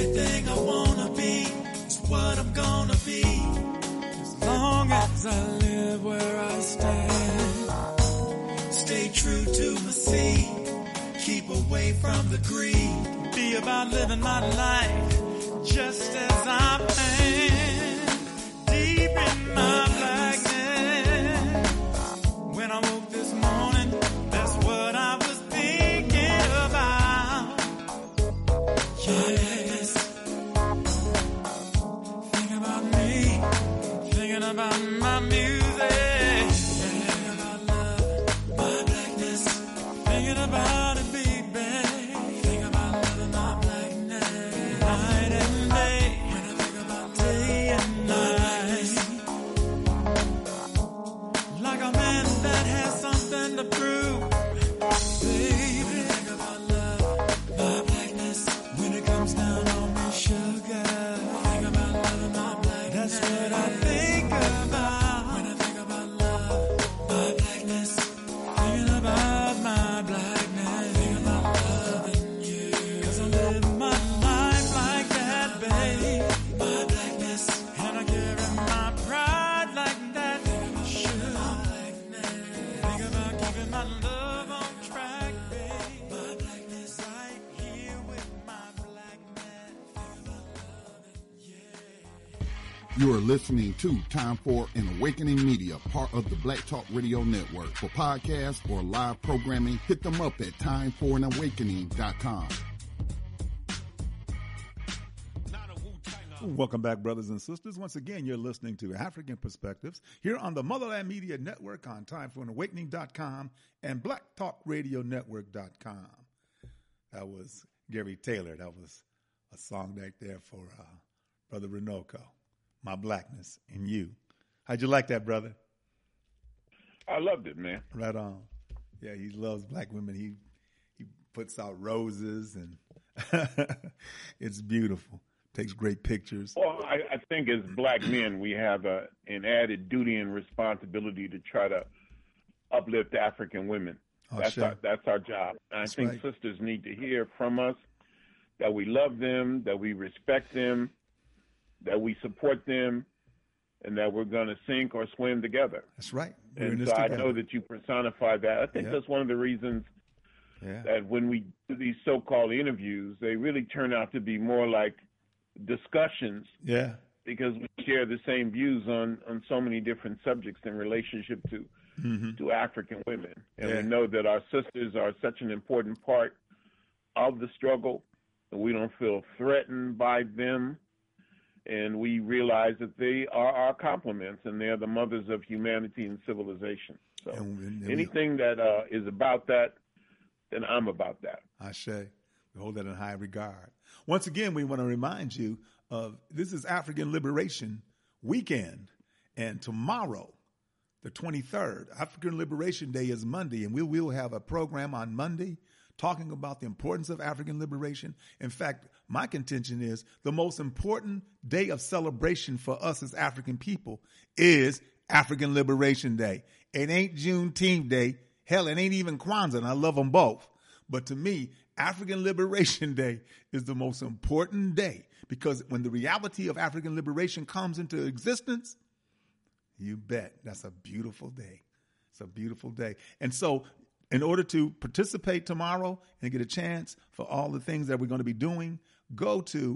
Everything I wanna be is what I'm gonna be. As long as I live where I stand. Stay true to my seed. Keep away from the greed. Be about living my life just as I am. Deep in my blackness. When I woke this morning, that's what I was thinking about. Yes. Thinking about me. Thinking about my music. Thinking about love, my blackness. Thinking about it, baby. Thinking about living my blackness. Night and day. When I think about day and night. Like a man that has something to prove. Baby. When I think about love, my blackness. When it comes down on me, sugar. Think about loving my blackness. That's what I think about. When I think about love, my blackness. Thinking about my blackness. Thinking about loving you. 'Cause I live my life like that, babe. My blackness. And I carry my pride like that. Sure. Think about keeping my love on track, babe. My blackness. Right here with my blackness. Think about loving, yeah. You are listening to Time for an Awakening Media, part of the Black Talk Radio Network. For podcasts or live programming, hit them up at timeforanawakening.com. Welcome back, brothers and sisters. Once again, you're listening to African Perspectives here on the Motherland Media Network on timeforanawakening.com and blacktalkradionetwork.com. That was Gary Taylor. That was a song right there for Brother Renoko, My Blackness in You. How'd you like that, brother? I loved it, man. Right on. Yeah, he loves black women. He puts out roses, and it's beautiful. Takes great pictures. Well, I think as black men, we have an added duty and responsibility to try to uplift African women. Oh, that's sure. That's our job. And That's I think right. sisters need to hear from us that we love them, that we respect them, that we support them, and that we're going to sink or swim together. That's right. We're in And this so I together. know that you personify that. I think Yeah. that's one of the reasons Yeah. that when we do these so-called interviews, they really turn out to be more like discussions Yeah. because we share the same views on so many different subjects in relationship to African women. And Yeah. we know that our sisters are such an important part of the struggle, and we don't feel threatened by them. And we realize that they are our complements, and they're the mothers of humanity and civilization. So And anything that is about that, then I'm about that. Ashe. We hold that in high regard. Once again, we want to remind you of this is African Liberation Weekend. And tomorrow, the 23rd, African Liberation Day is Monday. And we will have a program on Monday talking about the importance of African liberation. In fact, my contention is the most important day of celebration for us as African people is African Liberation Day. It ain't Juneteenth Day. Hell, it ain't even Kwanzaa, and I love them both. But to me, African Liberation Day is the most important day because when the reality of African liberation comes into existence, you bet that's a beautiful day. It's a beautiful day. And so in order to participate tomorrow and get a chance for all the things that we're going to be doing, go to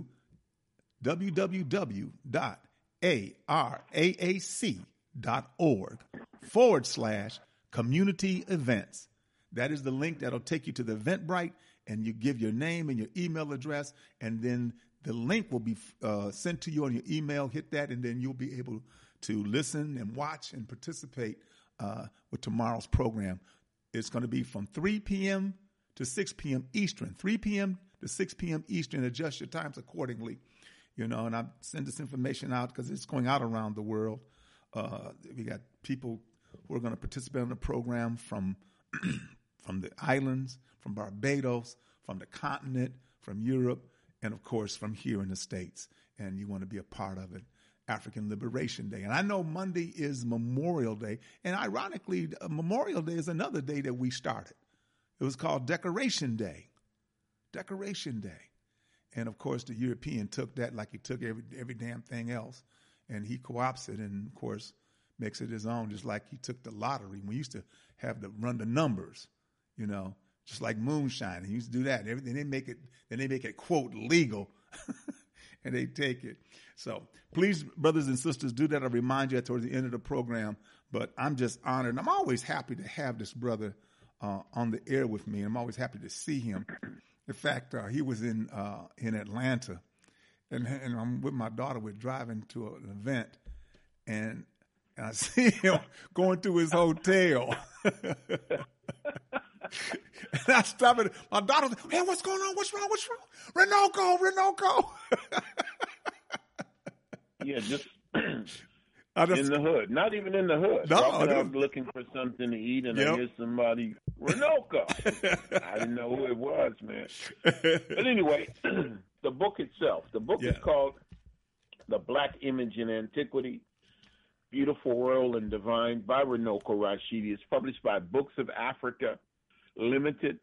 www.araac.org/community events. That is the link that'll take you to the Eventbrite, and you give your name and your email address, and then the link will be sent to you on your email. Hit that, and then you'll be able to listen and watch and participate with tomorrow's program. It's going to be from 3 p.m. to 6 p.m. Eastern, 3 p.m. to 6 p.m. Eastern. Adjust your times accordingly, and I send this information out because it's going out around the world. We got people who are going to participate in the program from from the islands, from Barbados, from the continent, from Europe, and of course from here in the States. And you want to be a part of it. African Liberation Day. And I know Monday is Memorial Day. And ironically, Memorial Day is another day that we started. It was called Decoration Day. Decoration Day. And of course, the European took that like he took every damn thing else, and he co-opts it, and of course makes it his own. Just like he took the lottery. We used to have to run the numbers, you know, just like moonshine. He used to do that. Everything they make it quote legal, and they take it. So please, brothers and sisters, do that. I'll remind you towards the end of the program. But I'm just honored. And I'm always happy to have this brother on the air with me. I'm always happy to see him. In fact, he was in Atlanta, and I'm with my daughter. We're driving to an event, and I see him going to his hotel. And I stop it. My daughter's like, hey, what's going on? What's wrong? Renoco. Yeah, just in the hood. Not even in the hood. No, I'm looking for something to eat, and I hear somebody, Renoco. I didn't know who it was, man. But anyway, the book itself. The book is called The Black Image in Antiquity, Beautiful, Royal, and Divine by Renoco Rashidi. It's published by Books of Africa Limited.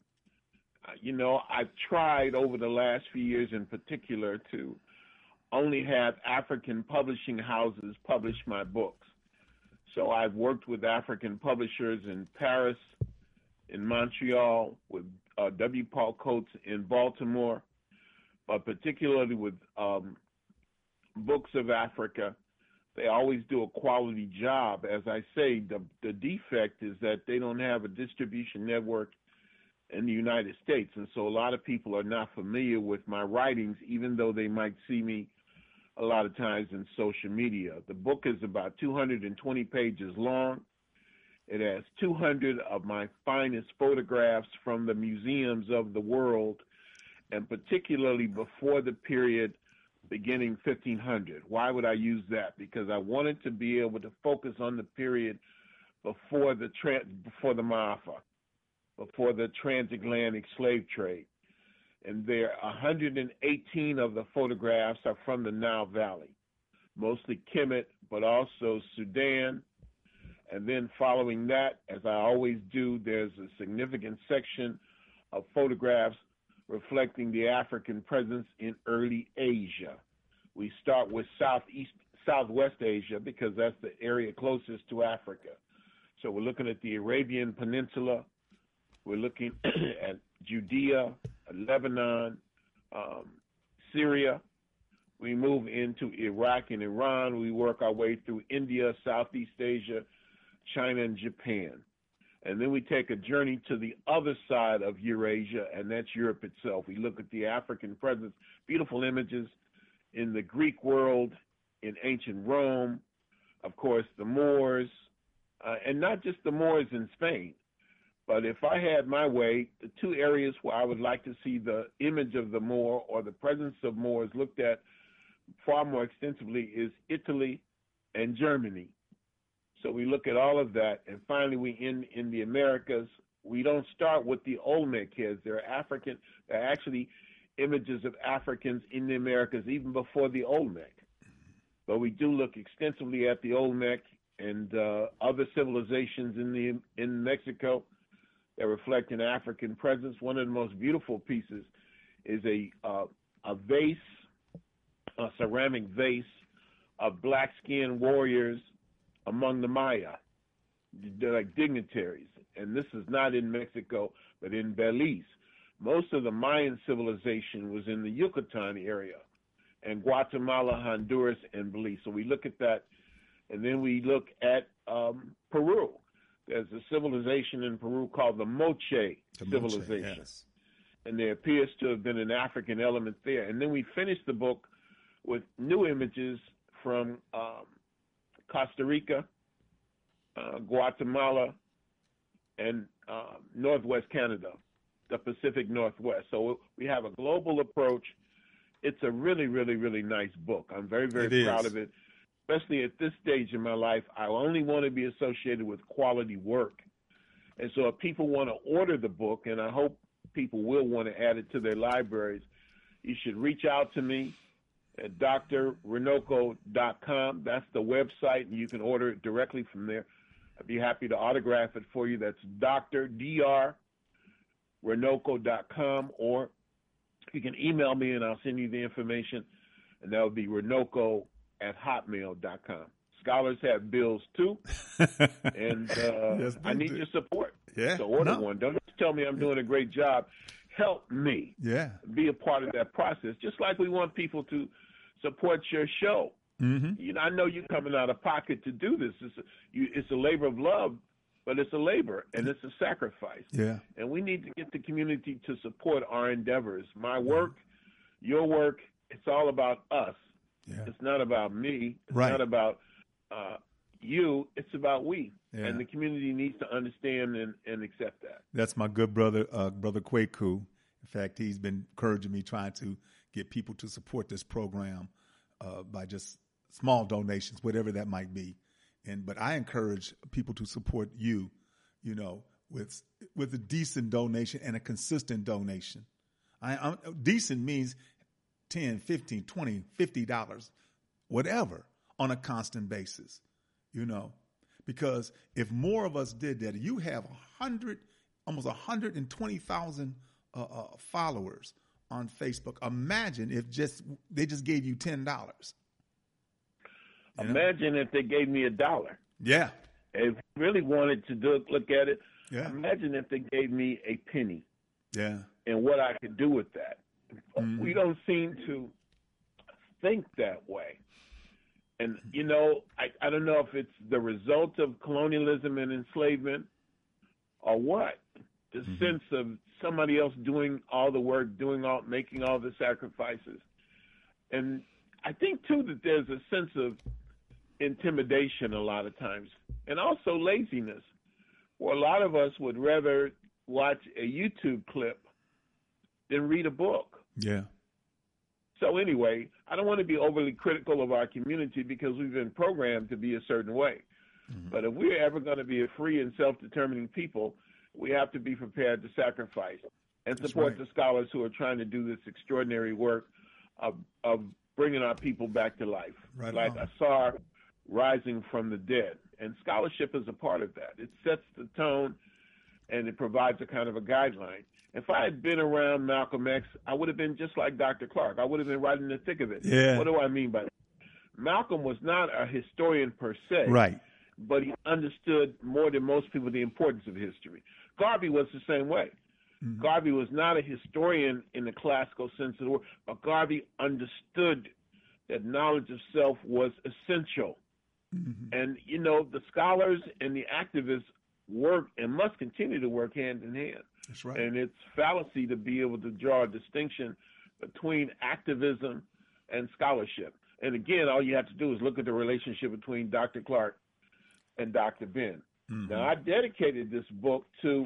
I've tried over the last few years in particular to only have African publishing houses publish my books. So I've worked with African publishers in Paris, in Montreal, with W. Paul Coates in Baltimore, but particularly with Books of Africa. They always do a quality job. As I say, the defect is that they don't have a distribution network in the United States, and so a lot of people are not familiar with my writings, even though they might see me a lot of times in social media. The book is about 220 pages long. It has 200 of my finest photographs from the museums of the world, and particularly before the period beginning 1500. Why would I use that? Because I wanted to be able to focus on the period before the Maafa, before the transatlantic slave trade. And there 118 of the photographs are from the Nile Valley, mostly Kemet, but also Sudan. And then following that, as I always do, there's a significant section of photographs reflecting the African presence in early Asia. We start with Southwest Asia because that's the area closest to Africa. So we're looking at the Arabian Peninsula. We're looking at Judea, Lebanon, Syria. We move into Iraq and Iran. We work our way through India, Southeast Asia, China, and Japan. And then we take a journey to the other side of Eurasia, and that's Europe itself. We look at the African presence, beautiful images in the Greek world, in ancient Rome, of course, the Moors, and not just the Moors in Spain. But if I had my way, the two areas where I would like to see the image of the Moor or the presence of Moors looked at far more extensively is Italy and Germany. So we look at all of that, and finally we end in the Americas. We don't start with the Olmec heads. There are actually images of Africans in the Americas even before the Olmec. But we do look extensively at the Olmec and other civilizations in Mexico that reflect an African presence. One of the most beautiful pieces is a vase, a ceramic vase of black-skinned warriors among the Maya. They're like dignitaries. And this is not in Mexico, but in Belize. Most of the Mayan civilization was in the Yucatan area, and Guatemala, Honduras, and Belize. So we look at that, and then we look at Peru. There's a civilization in Peru called the Moche civilization. Yes. And there appears to have been an African element there. And then we finish the book with new images from Costa Rica, Guatemala, and Northwest Canada, the Pacific Northwest. So we have a global approach. It's a really, really, really nice book. I'm very, very proud of it. Especially at this stage in my life, I only want to be associated with quality work. And so if people want to order the book, and I hope people will want to add it to their libraries, you should reach out to me at drrenoco.com. That's the website, and you can order it directly from there. I'd be happy to autograph it for you. That's drrenoco.com, or you can email me and I'll send you the information, and that would be Renoco@hotmail.com. Scholars have bills too, and yes, I need your support. Yeah, so order one. Don't just tell me I'm doing a great job. Help me. Yeah, be a part of that process. Just like we want people to support your show. Mm-hmm. You know, I know you're coming out of pocket to do this. It's a labor of love, but it's a labor and it's a sacrifice. Yeah, and we need to get the community to support our endeavors. My work, your work. It's all about us. Yeah. It's not about me. It's right. not about you. It's about we. Yeah. And the community needs to understand and accept that. That's my good brother, Brother Kwaku. In fact, he's been encouraging me, trying to get people to support this program by just small donations, whatever that might be. But I encourage people to support you, you know, with a decent donation and a consistent donation. Decent means $10, $15, $20, $50, whatever, on a constant basis, you know, because if more of us did that, you have almost 120,000 followers on Facebook. Imagine if they just gave you $10. Imagine if they gave me $1. Yeah. If you really wanted to look at it, yeah. Imagine if they gave me a penny. Yeah. And what I could do with that. Mm-hmm. We don't seem to think that way. And, you know, I don't know if it's the result of colonialism and enslavement or what. The sense of somebody else doing all the work, making all the sacrifices. And I think, too, that there's a sense of intimidation a lot of times, and also laziness, where a lot of us would rather watch a YouTube clip than read a book. Yeah. So anyway, I don't want to be overly critical of our community because we've been programmed to be a certain way. Mm-hmm. But if we're ever going to be a free and self-determining people, we have to be prepared to sacrifice and support the scholars who are trying to do this extraordinary work of bringing our people back to life, right like Asar rising from the dead. And scholarship is a part of that. It sets the tone, and it provides a kind of a guideline. If I had been around Malcolm X, I would have been just like Dr. Clark. I would have been right in the thick of it. Yeah. What do I mean by that? Malcolm was not a historian per se, right, but he understood more than most people the importance of history. Garvey was the same way. Mm-hmm. Garvey was not a historian in the classical sense of the word, but Garvey understood that knowledge of self was essential. Mm-hmm. And, you know, the scholars and the activists work and must continue to work hand in hand. That's right. And it's fallacy to be able to draw a distinction between activism and scholarship. And again, all you have to do is look at the relationship between Dr. Clark and Dr. Ben. Mm-hmm. Now, I dedicated this book to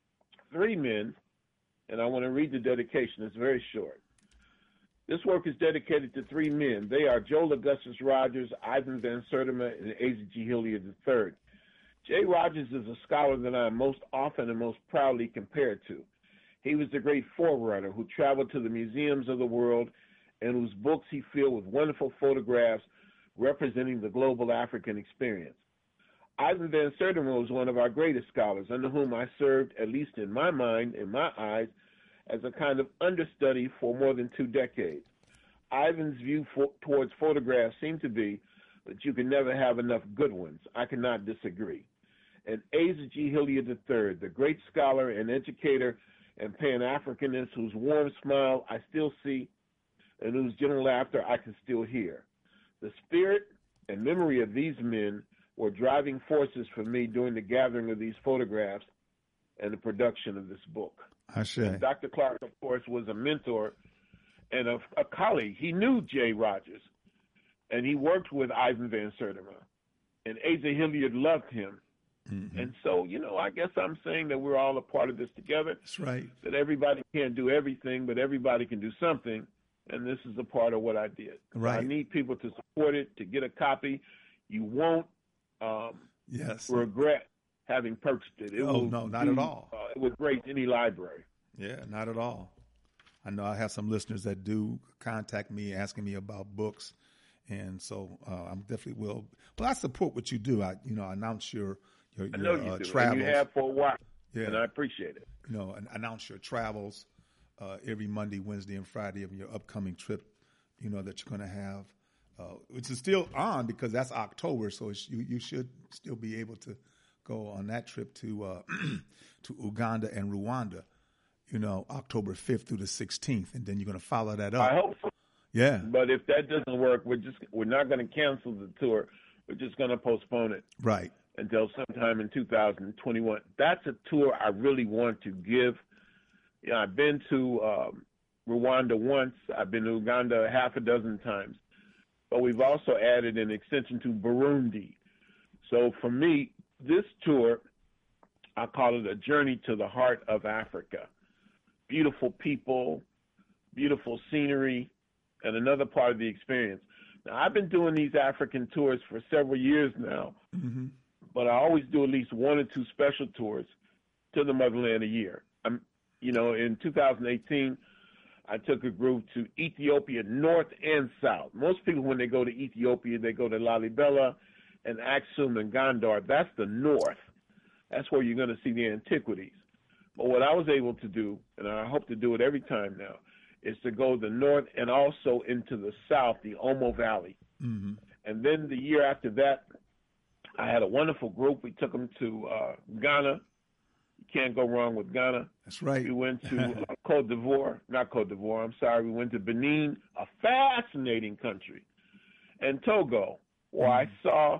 3 men, and I want to read the dedication. It's very short. This work is dedicated to 3 men. They are Joel Augustus Rogers, Ivan Van Sertima, and Asa G. Hilliard III. J. Rogers is a scholar that I am most often and most proudly compared to. He was the great forerunner who traveled to the museums of the world and whose books he filled with wonderful photographs representing the global African experience. Ivan Van Sertima was one of our greatest scholars, under whom I served, at least in my mind, in my eyes, as a kind of understudy for more than 2 decades. Ivan's view towards photographs seemed to be that you can never have enough good ones. I cannot disagree. And Asa G. Hilliard III, the great scholar and educator and Pan-Africanist whose warm smile I still see and whose gentle laughter I can still hear. The spirit and memory of these men were driving forces for me during the gathering of these photographs and the production of this book. And Dr. Clark, of course, was a mentor and a colleague. He knew J. Rogers, and he worked with Ivan Van Sertima, and Asa Hilliard loved him. Mm-hmm. And so, you know, I guess I'm saying that we're all a part of this together. That's right. That everybody can't do everything, but everybody can do something, and this is a part of what I did. Right. I need people to support it, to get a copy. You won't regret having purchased it. Not at all. It would break any library. Yeah, not at all. I know I have some listeners that do contact me asking me about books, and so I definitely will. Well, I support what you do. I announce your I know you do. travels. And you have for a while, yeah, and I appreciate it. Announce your travels every Monday, Wednesday, and Friday of your upcoming trip, that you're going to have, which is still on because that's October, so you should still be able to go on that trip to to Uganda and Rwanda, October 5th through the 16th, and then you're going to follow that up. I hope so. Yeah. But if that doesn't work, we're not going to cancel the tour. We're just going to postpone it. Right. Until sometime in 2021. That's a tour I really want to give. I've been to Rwanda once. I've been to Uganda half a dozen times. But we've also added an extension to Burundi. So for me, this tour, I call it a journey to the heart of Africa. Beautiful people, beautiful scenery, and another part of the experience. Now, I've been doing these African tours for several years now, but I always do at least one or two special tours to the motherland a year. In 2018, I took a group to Ethiopia, north and south. Most people, when they go to Ethiopia, they go to Lalibela and Aksum and Gondar. That's the north. That's where you're going to see the antiquities. But what I was able to do, and I hope to do it every time now, is to go the north and also into the south, the Omo Valley. And then the year after that, I had a wonderful group. We took them to Ghana. You can't go wrong with Ghana. That's right. We went to Côte d'Ivoire, I'm sorry. We went to Benin, a fascinating country, and Togo, where I saw,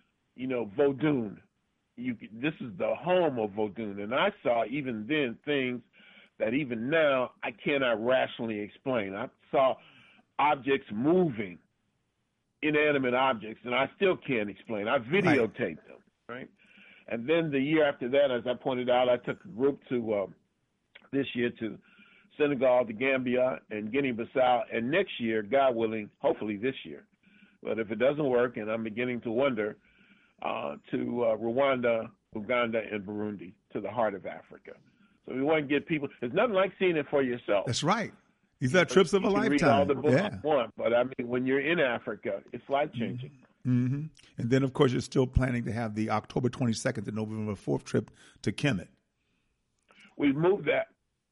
Vodun. This is the home of Vodun. And I saw even then things that even now I cannot rationally explain. I saw objects moving, inanimate objects, and I still can't explain. I videotaped them, right? And then the year after that, as I pointed out, I took a group to this year to Senegal, the Gambia, and Guinea-Bissau, and next year, God willing, hopefully this year. But if it doesn't work, and I'm beginning to wonder, to Rwanda, Uganda, and Burundi, to the heart of Africa. So we want to get people. There's nothing like seeing it for yourself. That's right. These are trips of a lifetime. Read all the books you want, but I mean, when you're in Africa, it's life changing. And then, of course, you're still planning to have the October 22nd to November 4th trip to Kemet. We've moved that.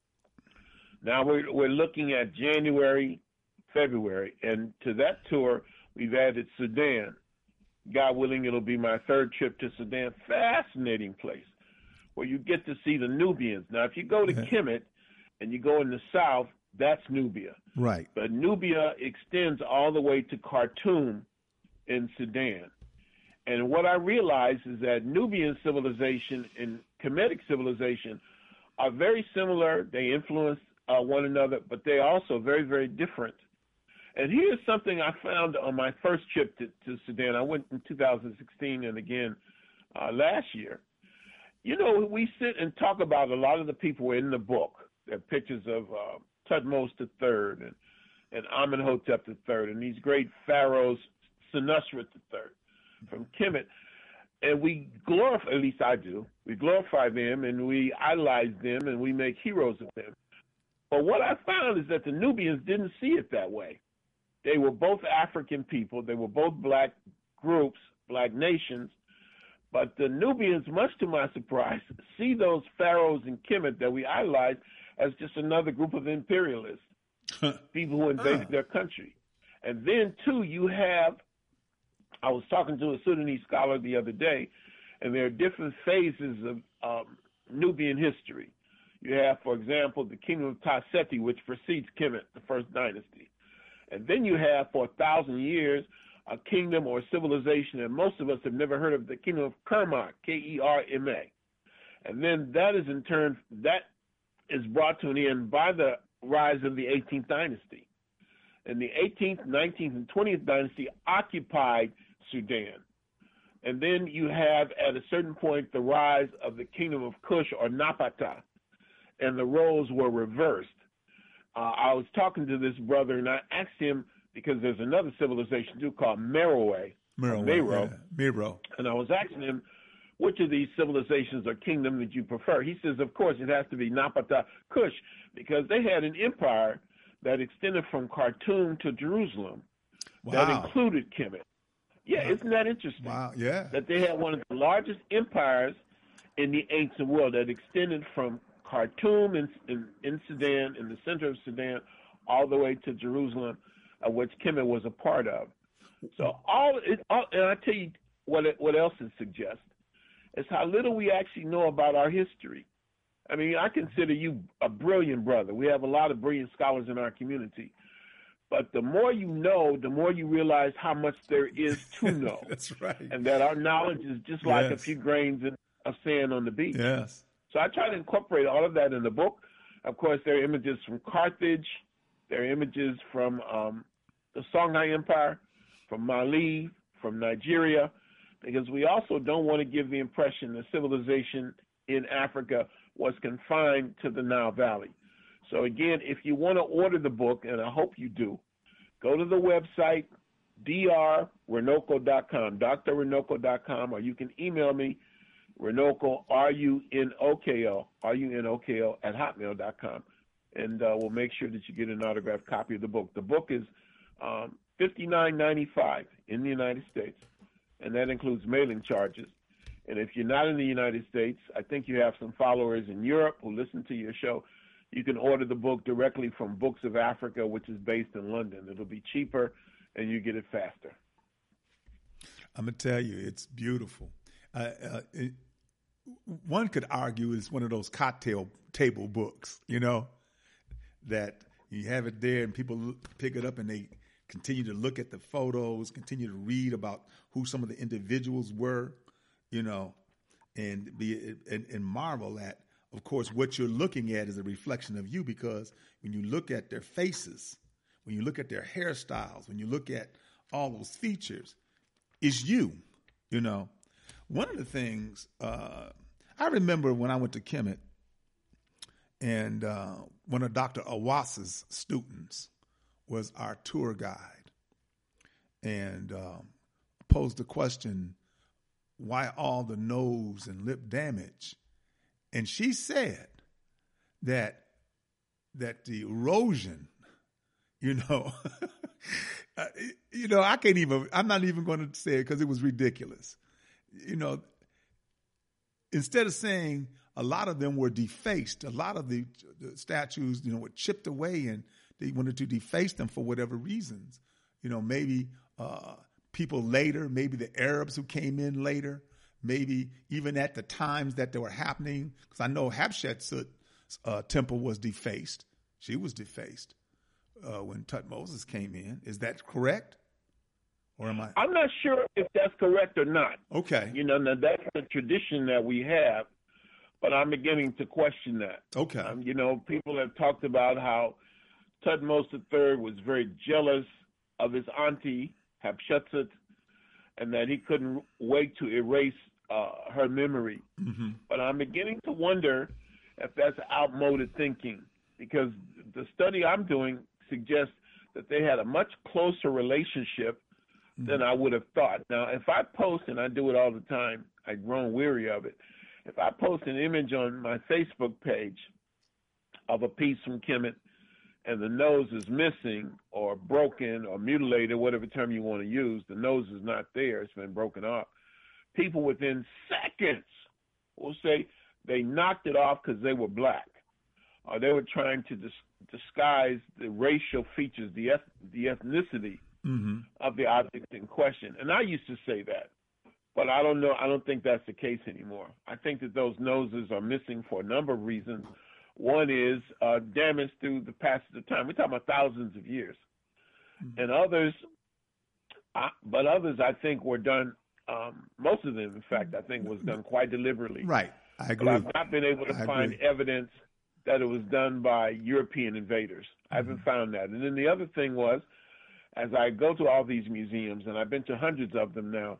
Now we're looking at January, February, and to that tour we've added Sudan. God willing, it'll be my third trip to Sudan. Fascinating place where you get to see the Nubians. Now, if you go to Kemet and you go in the south, that's Nubia. Right. But Nubia extends all the way to Khartoum in Sudan. And what I realized is that Nubian civilization and Kemetic civilization are very similar. They influence one another, but they're also very, very different. And here's something I found on my first trip to Sudan. I went in 2016 and again last year. We sit and talk about a lot of the people in the book. There are pictures of Tutmos III and Amenhotep III and these great pharaohs, Senusret III from Kemet. And we glorify, at least I do, we glorify them and we idolize them and we make heroes of them. But what I found is that the Nubians didn't see it that way. They were both African people. They were both black groups, black nations. But the Nubians, much to my surprise, see those pharaohs in Kemet that we idolize as just another group of imperialists, people who invaded their country. And then, too, I was talking to a Sudanese scholar the other day, and there are different phases of Nubian history. You have, for example, the kingdom of Taseti, which precedes Kemet, the first dynasty. And then you have, for 1,000 years, a kingdom or civilization, and most of us have never heard of the kingdom of Kerma, K-E-R-M-A. And then that is in turn, that is brought to an end by the rise of the 18th dynasty. And the 18th, 19th, and 20th dynasty occupied Sudan. And then you have, at a certain point, the rise of the kingdom of Kush or Napata, and the roles were reversed. I was talking to this brother, and I asked him, because there's another civilization too called Meroe. Meroe. And I was asking him, which of these civilizations or kingdom did you prefer? He says, of course, it has to be Napata Kush, because they had an empire that extended from Khartoum to Jerusalem that included Kemet. Yeah, isn't that interesting? Wow, yeah. That they had one of the largest empires in the ancient world that extended from Khartoum in Sudan, in the center of Sudan, all the way to Jerusalem, which Kemet was a part of. So and I tell you what else it suggests is how little we actually know about our history. I mean, I consider you a brilliant brother. We have a lot of brilliant scholars in our community. But the more you know, the more you realize how much there is to know. That's right. And that our knowledge is just like a few grains of sand on the beach. Yes. So I try to incorporate all of that in the book. Of course, there are images from Carthage. There are images from the Songhai Empire, from Mali, from Nigeria, because we also don't want to give the impression that civilization in Africa was confined to the Nile Valley. So again, if you want to order the book, and I hope you do, go to the website, drrenoko.com, drrenoko.com, or you can email me, Renoko, RUNOKO, @hotmail.com, and we'll make sure that you get an autographed copy of the book. The book is $59.95 in the United States, and that includes mailing charges. And if you're not in the United States, I think you have some followers in Europe who listen to your show. You can order the book directly from Books of Africa, which is based in London. It'll be cheaper, and you get it faster. I'm going to tell you, it's beautiful. One could argue it's one of those cocktail table books, you know, that you have it there and people pick it up and they continue to look at the photos, continue to read about who some of the individuals were, you know, and marvel at, of course, what you're looking at is a reflection of you, because when you look at their faces, when you look at their hairstyles, when you look at all those features, it's you, you know. One of the things I remember when I went to Kemet, and one of Dr. Awasa's students was our tour guide, and posed the question, why all the nose and lip damage? And she said that the erosion, you know, I'm not even going to say it because it was ridiculous. You know, instead of saying a lot of them were defaced, a lot of the statues, you know, were chipped away, and they wanted to deface them for whatever reasons. You know, maybe people later, maybe the Arabs who came in later, maybe even at the times that they were happening, because I know Hatshepsut's temple was defaced. She was defaced when Tutmosis came in. Is that correct? Or am I? I'm not sure if that's correct or not. Okay. You know, now that's the tradition that we have, but I'm beginning to question that. Okay. You know, people have talked about how Tutmosis III was very jealous of his auntie, Hatshepsut, and that he couldn't wait to erase her memory. Mm-hmm. But I'm beginning to wonder if that's outmoded thinking, because the study I'm doing suggests that they had a much closer relationship than I would have thought. Now, if I post, and I do it all the time, I've grown weary of it. If I post an image on my Facebook page of a piece from Kemet and the nose is missing or broken or mutilated, whatever term you want to use, the nose is not there, it's been broken off, people within seconds will say they knocked it off because they were black, or they were trying to disguise the racial features, the ethnicity of the object in question. And I used to say that, but I don't know. I don't think that's the case anymore. I think that those noses are missing for a number of reasons. One is damage through the passage of time. We're talking about thousands of years. And others, I think were done, most of them, in fact, I think was done quite deliberately. Right, I agree. But I've not been able to find evidence that it was done by European invaders. I haven't found that. And then the other thing was, as I go to all these museums, and I've been to hundreds of them now,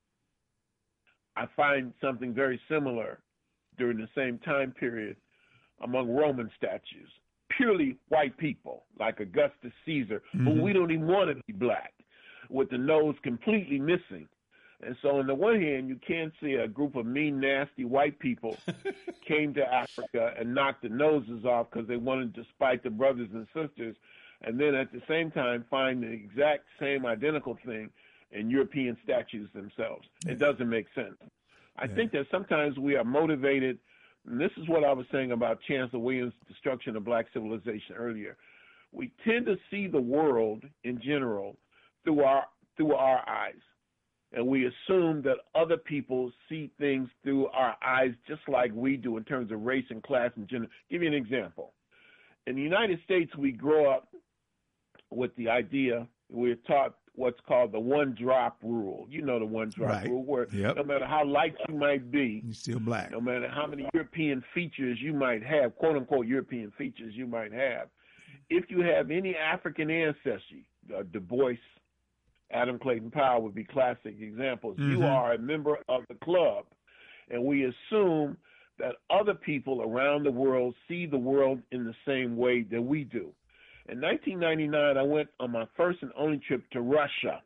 I find something very similar during the same time period among Roman statues. Purely white people, like Augustus Caesar, who we don't even want to be black, with the nose completely missing. And so on the one hand, you can't see a group of mean, nasty white people came to Africa and knocked the noses off because they wanted to spite the brothers and sisters, and then at the same time find the exact same identical thing in European statues themselves. It doesn't make sense. I think that sometimes we are motivated And this is what I was saying about Chancellor Williams' destruction of black civilization earlier. We tend to see the world in general through our eyes. And we assume that other people see things through our eyes just like we do in terms of race and class and gender. Give you an example. In the United States, we grow up with the idea, we're taught what's called the one-drop rule. You know the one-drop rule, where no matter how light you might be, you're still black. No matter how many European features you might have, quote-unquote European features you might have, if you have any African ancestry, Du Bois, Adam Clayton Powell would be classic examples. You are a member of the club, and we assume that other people around the world see the world in the same way that we do. In 1999, I went on my first and only trip to Russia,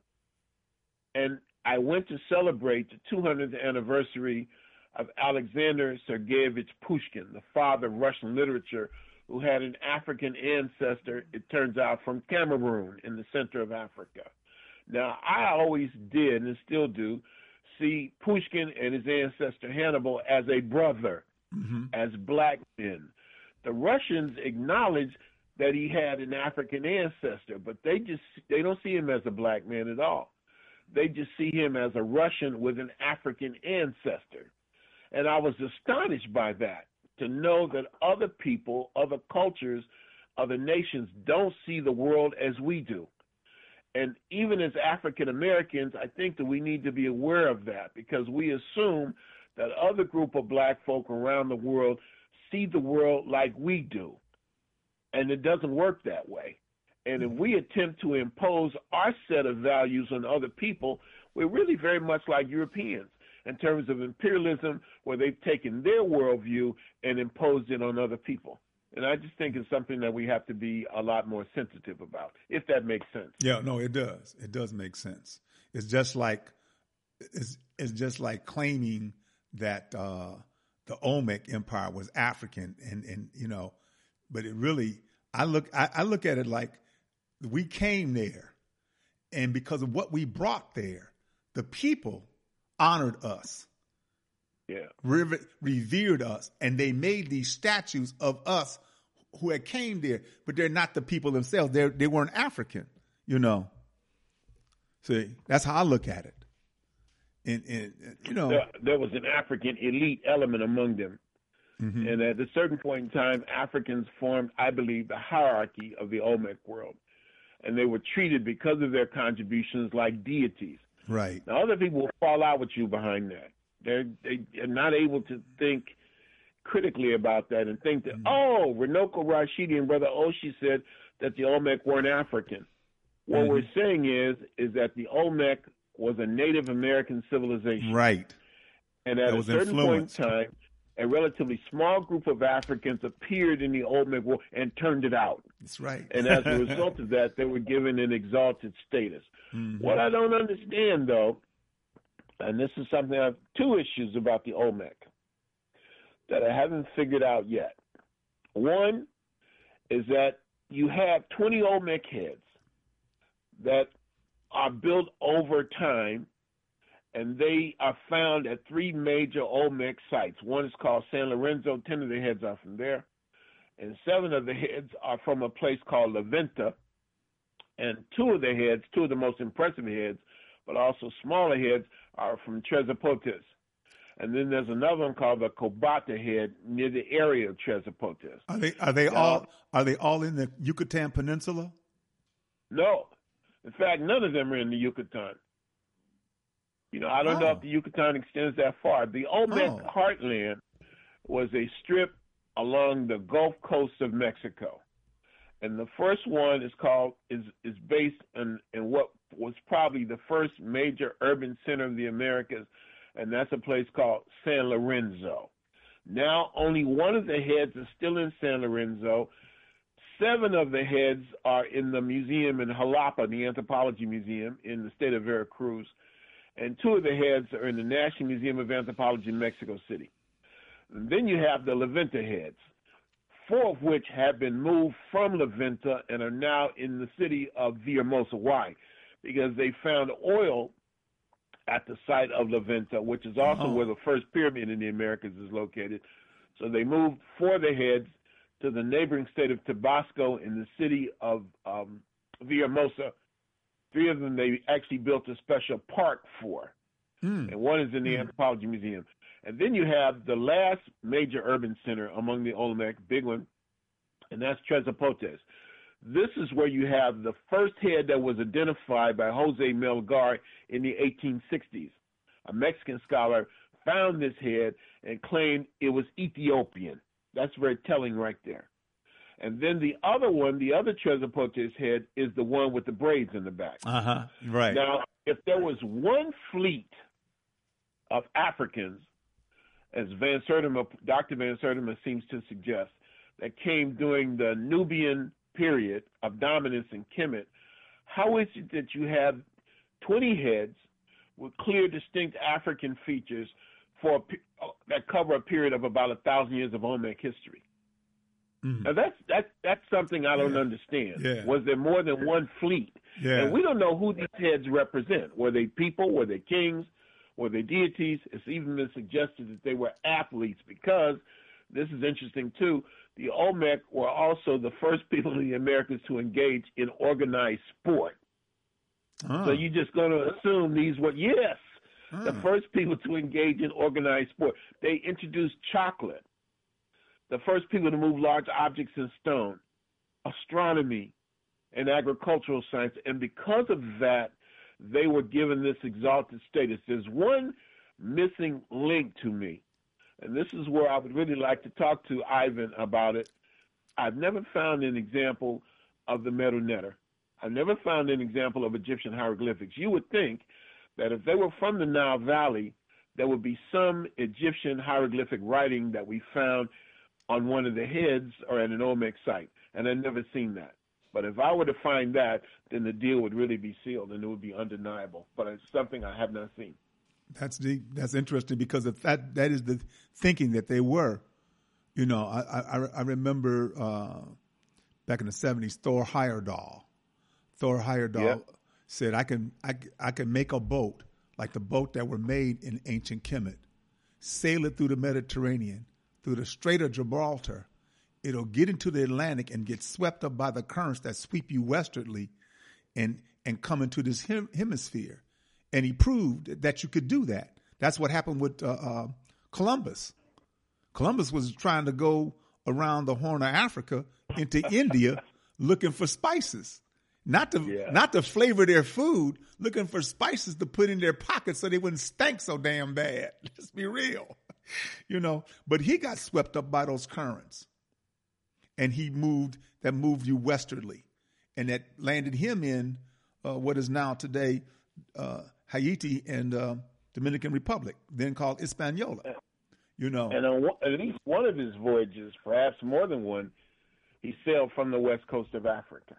and I went to celebrate the 200th anniversary of Alexander Sergeyevich Pushkin, the father of Russian literature, who had an African ancestor, it turns out, from Cameroon in the center of Africa. Now, I always did and still do see Pushkin and his ancestor Hannibal as a brother, as black men. The Russians acknowledge that he had an African ancestor, but they don't see him as a black man at all. They just see him as a Russian with an African ancestor. And I was astonished by that, to know that other people, other cultures, other nations don't see the world as we do. And even as African Americans, I think that we need to be aware of that, because we assume that other group of black folk around the world see the world like we do. And it doesn't work that way. And if we attempt to impose our set of values on other people, we're really very much like Europeans in terms of imperialism, where they've taken their worldview and imposed it on other people. And I just think it's something that we have to be a lot more sensitive about, if that makes sense. Yeah, no, it does. It does make sense. It's just like claiming that the Olmec Empire was African, and you know, but it really, I look at it like we came there, and because of what we brought there, the people honored us. Yeah, revered us, and they made these statues of us who had came there, but they're not the people themselves. They weren't African, you know. See, that's how I look at it. And you know, there was an African elite element among them, and at a certain point in time, Africans formed, I believe, the hierarchy of the Olmec world, and they were treated because of their contributions like deities. Right. Now, other people will fall out with you behind that. They're not able to think critically about that and think that, Runoko Rashidi and Brother Oshie said that the Olmec weren't African. What we're saying is that the Olmec was a Native American civilization. Right. And at a certain point in time, a relatively small group of Africans appeared in the Olmec world and turned it out. That's right. And as a result of that, they were given an exalted status. What I don't understand, though, and this is something I have two issues about the Olmec that I haven't figured out yet. One is that you have 20 Olmec heads that are built over time, and they are found at three major Olmec sites. One is called San Lorenzo. 10 of the heads are from there, and 7 of the heads are from a place called La Venta, and 2 of the most impressive heads, but also smaller heads, are from Tres Zapotes. And then there's another one called the Cobata head near the area of Tres Zapotes. Are they all in the Yucatan Peninsula? No. In fact, none of them are in the Yucatan. You know, I don't know if the Yucatan extends that far. The Olmec heartland was a strip along the Gulf Coast of Mexico. And the first one is based in what was probably the first major urban center of the Americas, and that's a place called San Lorenzo. Now, only one of the heads is still in San Lorenzo. 7 of the heads are in the museum in Jalapa, the Anthropology Museum in the state of Veracruz, and 2 of the heads are in the National Museum of Anthropology in Mexico City. And then you have the La Venta heads, 4 of which have been moved from La Venta and are now in the city of Villahermosa. Why? Because they found oil at the site of La Venta, which is also where the first pyramid in the Americas is located. So they moved 4 of the heads to the neighboring state of Tabasco in the city of Villahermosa. 3 of them they actually built a special park for, and one is in the Anthropology Museum. And then you have the last major urban center among the Olmec, big one, and that's Tres Zapotes. This is where you have the first head that was identified by Jose Melgar in the 1860s. A Mexican scholar found this head and claimed it was Ethiopian. That's very telling right there. And then the other one, the other Tres Zapotes head, is the one with the braids in the back. Right. Now, if there was one fleet of Africans, as Dr. Van Sertima seems to suggest, that came during the Nubian period of dominance in Kemet, how is it that you have 20 heads with clear, distinct African features that cover a period of about 1,000 years of Olmec history? Now that's something I don't understand. Yeah. Was there more than one fleet? Yeah. And we don't know who these heads represent. Were they people? Were they kings? Were they deities? It's even been suggested that they were athletes, because this is interesting too. The Olmec were also the first people in the Americas to engage in organized sport. So you're just going to assume these were, the first people to engage in organized sport. They introduced chocolate, the first people to move large objects in stone, astronomy, and agricultural science. And because of that, they were given this exalted status. There's one missing link to me, and this is where I would really like to talk to Ivan about it. I've never found an example of the Medu Neter. I've never found an example of Egyptian hieroglyphics. You would think that if they were from the Nile Valley, there would be some Egyptian hieroglyphic writing that we found on one of the heads or at an Olmec site, and I've never seen that. But if I were to find that, then the deal would really be sealed, and it would be undeniable. But it's something I have not seen. That's deep. That's interesting, because if that is the thinking that they were. You know, I remember back in the 70s, Thor Heyerdahl. Thor Heyerdahl said, I can make a boat like the boat that were made in ancient Kemet, sail it through the Mediterranean, through the Strait of Gibraltar. It'll get into the Atlantic and get swept up by the currents that sweep you westwardly and come into this hemisphere. And he proved that you could do that. That's what happened with Columbus. Columbus was trying to go around the Horn of Africa into India looking for spices, not to flavor their food, looking for spices to put in their pockets so they wouldn't stink so damn bad. Let's be real, you know. But he got swept up by those currents. And he moved you westwardly, and that landed him in what is now today Haiti and Dominican Republic, then called Hispaniola. You know, and on at least one of his voyages, perhaps more than one, he sailed from the west coast of Africa.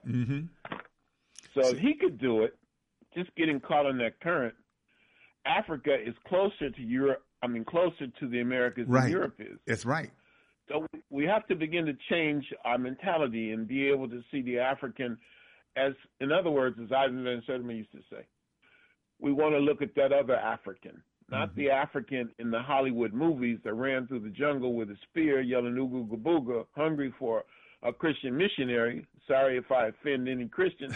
So if he could do it, just getting caught on that current, Africa is closer to Europe. I mean, closer to the Americas than Europe is. That's right. So we have to begin to change our mentality and be able to see the African as, in other words, as Ivan Van Sertima used to say, we want to look at that other African, not the African in the Hollywood movies that ran through the jungle with a spear yelling "Ooga Ooga Booga," hungry for a Christian missionary. Sorry if I offend any Christians.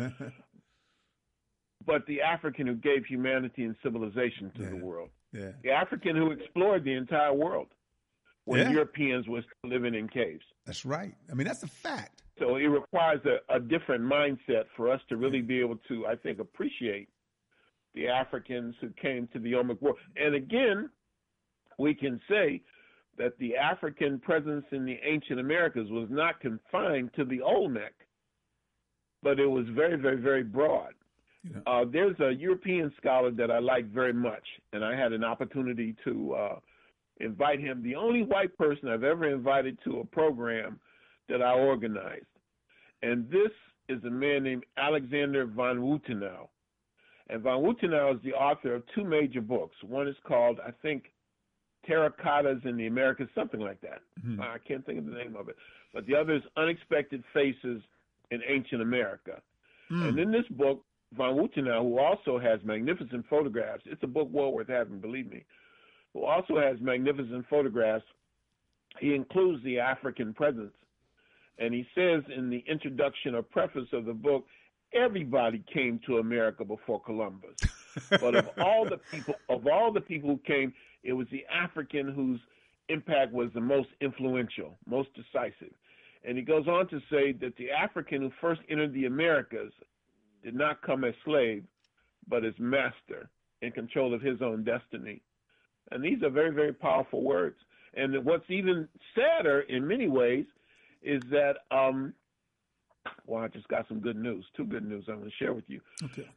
But the African who gave humanity and civilization to the world. The African who explored the entire world when Europeans were still living in caves. That's right. I mean, that's a fact. So it requires a different mindset for us to really be able to, I think, appreciate the Africans who came to the Olmec world. And again, we can say that the African presence in the ancient Americas was not confined to the Olmec, but it was very, very, very broad. There's a European scholar that I like very much, and I had an opportunity to invite him, the only white person I've ever invited to a program that I organized. And this is a man named Alexander von Wuthenau. And von Wuthenau is the author of 2 major books. One is called, I think, Terracottas in the Americas, something like that. I can't think of the name of it. But the other is Unexpected Faces in Ancient America. And in this book, von Wuthenau, who also has magnificent photographs, it's a book well worth having, believe me, who also has magnificent photographs he includes the African presence. And he says in the introduction or preface of the book, everybody came to America before Columbus. But of all the people who came, it was the African whose impact was the most influential, most decisive. And he goes on to say that the African who first entered the Americas did not come as slave, but as master in control of his own destiny. And these are very, very powerful words. And what's even sadder in many ways is that, well, I just got some good news, 2 good news I'm going to share with you. Okay.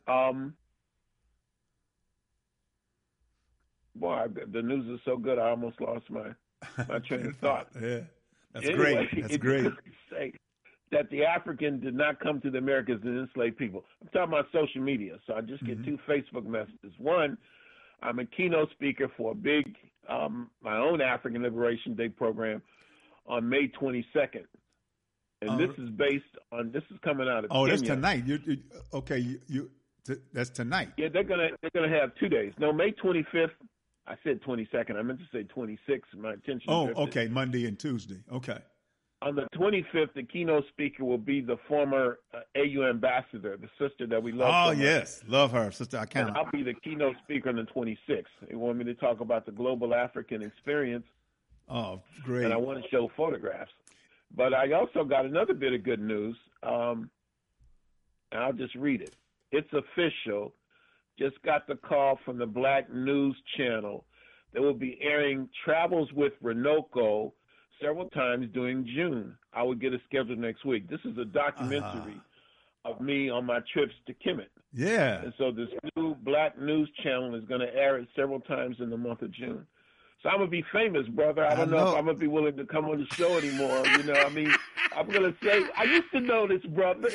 Boy, the news is so good, I almost lost my train of thought. Yeah, that's anyway, great. That's great. Say that the African did not come to the Americas to enslave people. I'm talking about social media, so I just get 2 Facebook messages. One, I'm a keynote speaker for a big, my own African Liberation Day program on May 22nd. And this is based on, this is coming out of Kenya. That's tonight. That's tonight. Yeah, they're gonna have 2 days. No, May 25th. I said 22nd. I meant to say 26th. My attention. Oh, okay. Monday and Tuesday. Okay. On the 25th, the keynote speaker will be the former AU ambassador, the sister that we love. Oh, so yes. Love her, Sister Akana. I'll be the keynote speaker on the 26th. They want me to talk about the global African experience. Oh, great. And I want to show photographs. But I also got another bit of good news. And I'll just read it. It's official. Just got the call from the Black News Channel. They will be airing Travels with Renoko several times during June. I will get it scheduled next week. This is a documentary of me on my trips to Kemet. Yeah. And so this new Black News Channel is going to air it several times in the month of June. So I'm going to be famous, brother. I don't know if I'm going to be willing to come on the show anymore. You know, I mean, I'm going to say, I used to know this, brother.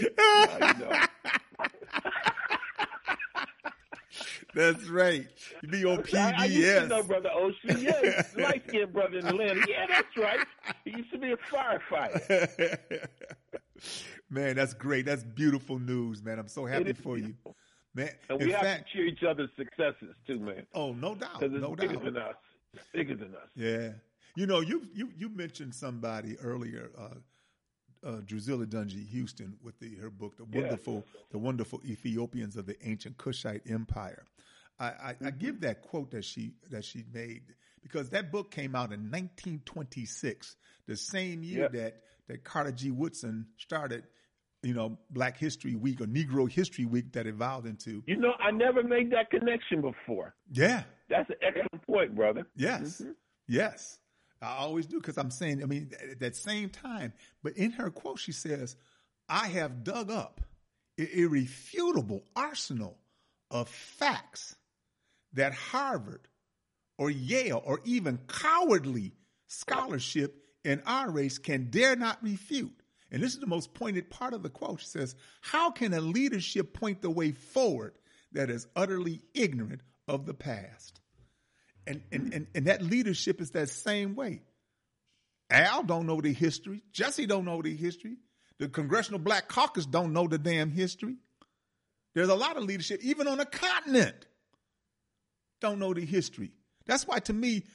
That's right. You be on PBS. I used to know Brother Oshie. Yes, light-skinned brother in Atlanta. Yeah, that's right. He used to be a firefighter. Man, that's great. That's beautiful news, man. I'm so happy for you. Man, and we have to cheer each other's successes, too, man. Oh, no doubt. Because it's no bigger doubt. than us. It's bigger than us. Yeah. You know, you mentioned somebody earlier, Drusilla Dunjee Houston, with her book, The Wonderful Ethiopians of the Ancient Kushite Empire. I give that quote that she made because that book came out in 1926, the same year that Carter G. Woodson started, Black History Week or Negro History Week that evolved into. I never made that connection before. Yeah. That's an excellent point, brother. Yes. Mm-hmm. Yes. I always do because I'm saying, at that same time, but in her quote, she says, I have dug up an irrefutable arsenal of facts that Harvard or Yale or even cowardly scholarship in our race can dare not refute. And this is the most pointed part of the quote. She says, how can a leadership point the way forward that is utterly ignorant of the past? And that leadership is that same way. Al don't know the history. Jesse don't know the history. The Congressional Black Caucus don't know the damn history. There's a lot of leadership, even on the continent, don't know the history. That's why, to me,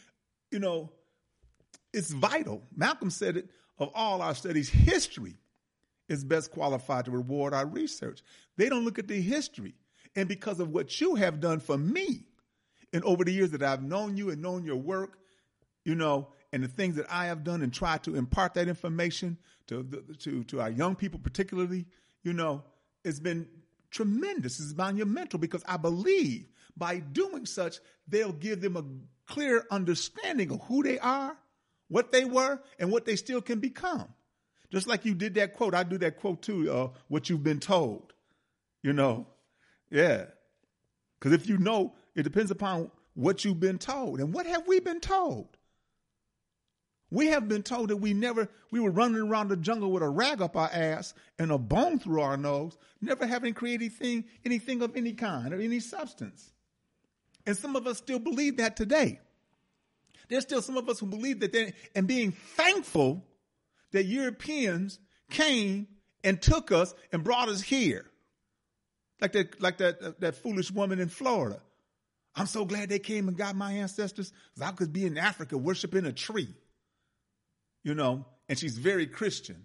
it's vital. Malcolm said it, of all our studies, history is best qualified to reward our research. They don't look at the history. And because of what you have done for me, and over the years that I've known you and known your work, and the things that I have done and tried to impart that information to our young people particularly, it's been tremendous. It's monumental because I believe by doing such, they'll give them a clear understanding of who they are, what they were, and what they still can become. Just like you did that quote, I do that quote too, what you've been told, Yeah. Because if it depends upon what you've been told. And what have we been told? We have been told that we were running around the jungle with a rag up our ass and a bone through our nose, never having created anything of any kind or any substance. And some of us still believe that today. There's still some of us who believe that and being thankful that Europeans came and took us and brought us here. Like that foolish woman in Florida. I'm so glad they came and got my ancestors because I could be in Africa worshiping a tree. and she's very Christian.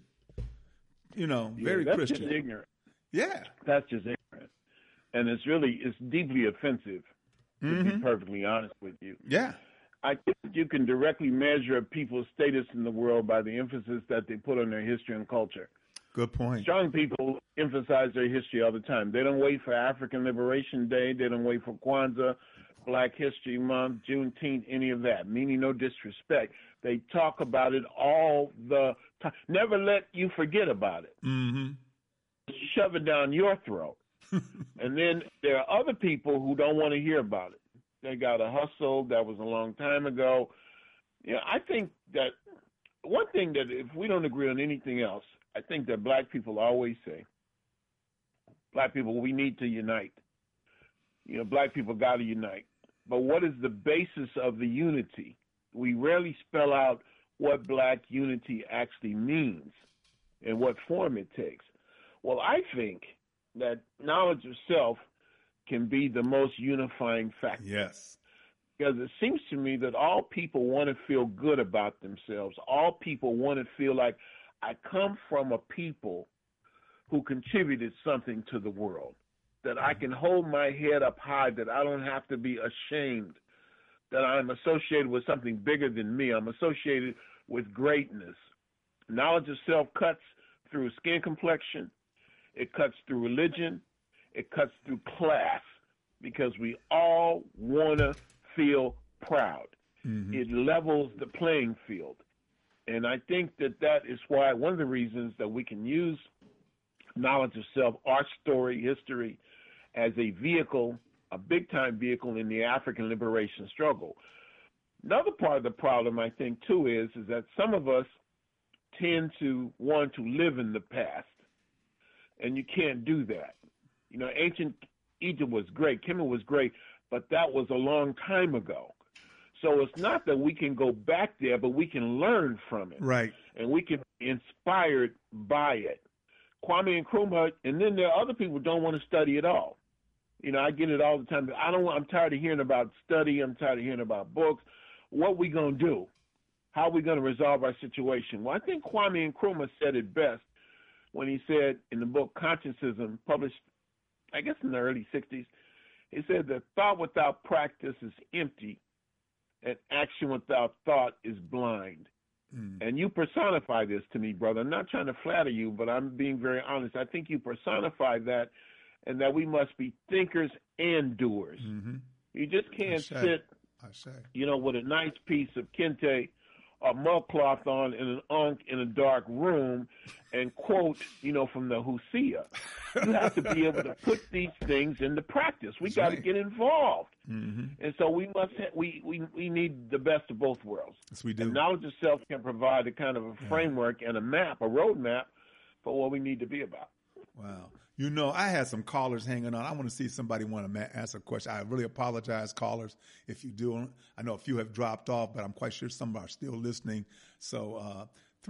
Very that's Christian. Just ignorant. Yeah. That's just ignorant. And it's deeply offensive, to be perfectly honest with you. Yeah. I think you can directly measure people's status in the world by the emphasis that they put on their history and culture. Good point. Strong people emphasize their history all the time. They don't wait for African Liberation Day. They don't wait for Kwanzaa, Black History Month, Juneteenth, any of that, meaning no disrespect. They talk about it all the time. Never let you forget about it. Mm-hmm. Shove it down your throat. And then there are other people who don't want to hear about it. They got a hustle that was a long time ago. I think that one thing that if we don't agree on anything else, I think that black people always say, black people, we need to unite. Black people got to unite. But what is the basis of the unity? We rarely spell out what black unity actually means and what form it takes. Well, I think that knowledge of self can be the most unifying factor. Yes. Because it seems to me that all people want to feel good about themselves. All people want to feel like, I come from a people who contributed something to the world, that I can hold my head up high, that I don't have to be ashamed, that I'm associated with something bigger than me. I'm associated with greatness. Knowledge of self cuts through skin complexion. It cuts through religion. It cuts through class, because we all want to feel proud. Mm-hmm. It levels the playing field. And I think that is why one of the reasons that we can use knowledge of self, our story, history, as a vehicle, a big-time vehicle in the African liberation struggle. Another part of the problem, I think, too, is that some of us tend to want to live in the past, and you can't do that. Ancient Egypt was great, Kemet was great, but that was a long time ago. So it's not that we can go back there, but we can learn from it. Right. And we can be inspired by it. Kwame Nkrumah, and then there are other people who don't want to study at all. I get it all the time. I'm tired of hearing about study. I'm tired of hearing about books. What we going to do? How are we going to resolve our situation? Well, I think Kwame Nkrumah said it best when he said in the book Conscientism, published, I guess, in the early 60s, he said that thought without practice is empty, and action without thought is blind. And you personify this to me, brother. I'm not trying to flatter you, but I'm being very honest. I think you personify that, and that we must be thinkers and doers. Mm-hmm. You just can't sit, with a nice piece of kente or mudcloth on in an unk in a dark room and quote, from the Hosea. You have to be able to put these things into practice. We got to get involved. Mm-hmm. And so we must we need the best of both worlds. Yes, we do. And knowledge of self can provide a kind of a framework and a map, a roadmap for what we need to be about. Wow. I had some callers hanging on. I want to see if somebody want to ask a question. I really apologize, callers, if you do. I know a few have dropped off, but I'm quite sure some are still listening. So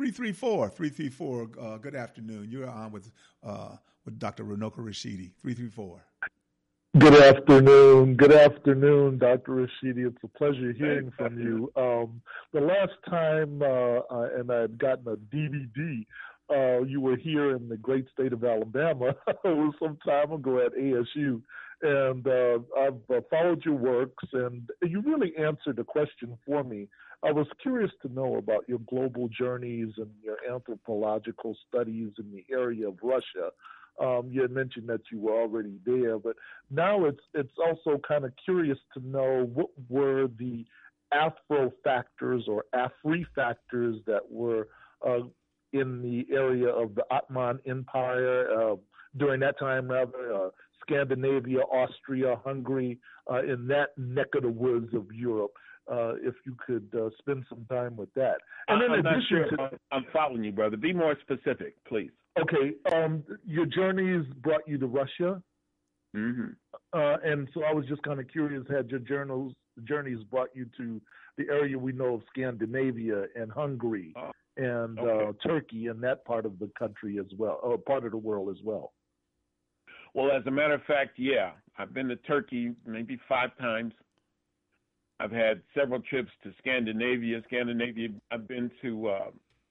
334, good afternoon. You're on with Dr. Runoko Rashidi, 334. Good afternoon, Dr. Rashidi. It's a pleasure hearing from you. The last time, and I had gotten a DVD, you were here in the great state of Alabama. It was some time ago at ASU. And I've followed your works, and you really answered the question for me. I was curious to know about your global journeys and your anthropological studies in the area of Russia. You had mentioned that you were already there, but now it's also kind of curious to know what were the Afro factors or Afri factors that were in the area of the Ottoman Empire during that time, rather, Scandinavia, Austria, Hungary, in that neck of the woods of Europe. If you could spend some time with that. And I'm not sure I'm following you, brother. Be more specific, please. Okay. Your journeys brought you to Russia. Mm-hmm. And so I was just kind of curious, had your journeys brought you to the area we know of Scandinavia and Hungary and Turkey and that part of the country as well, or part of the world as well? Well, as a matter of fact, yeah. I've been to Turkey maybe 5 times. I've had several trips to Scandinavia. I've been to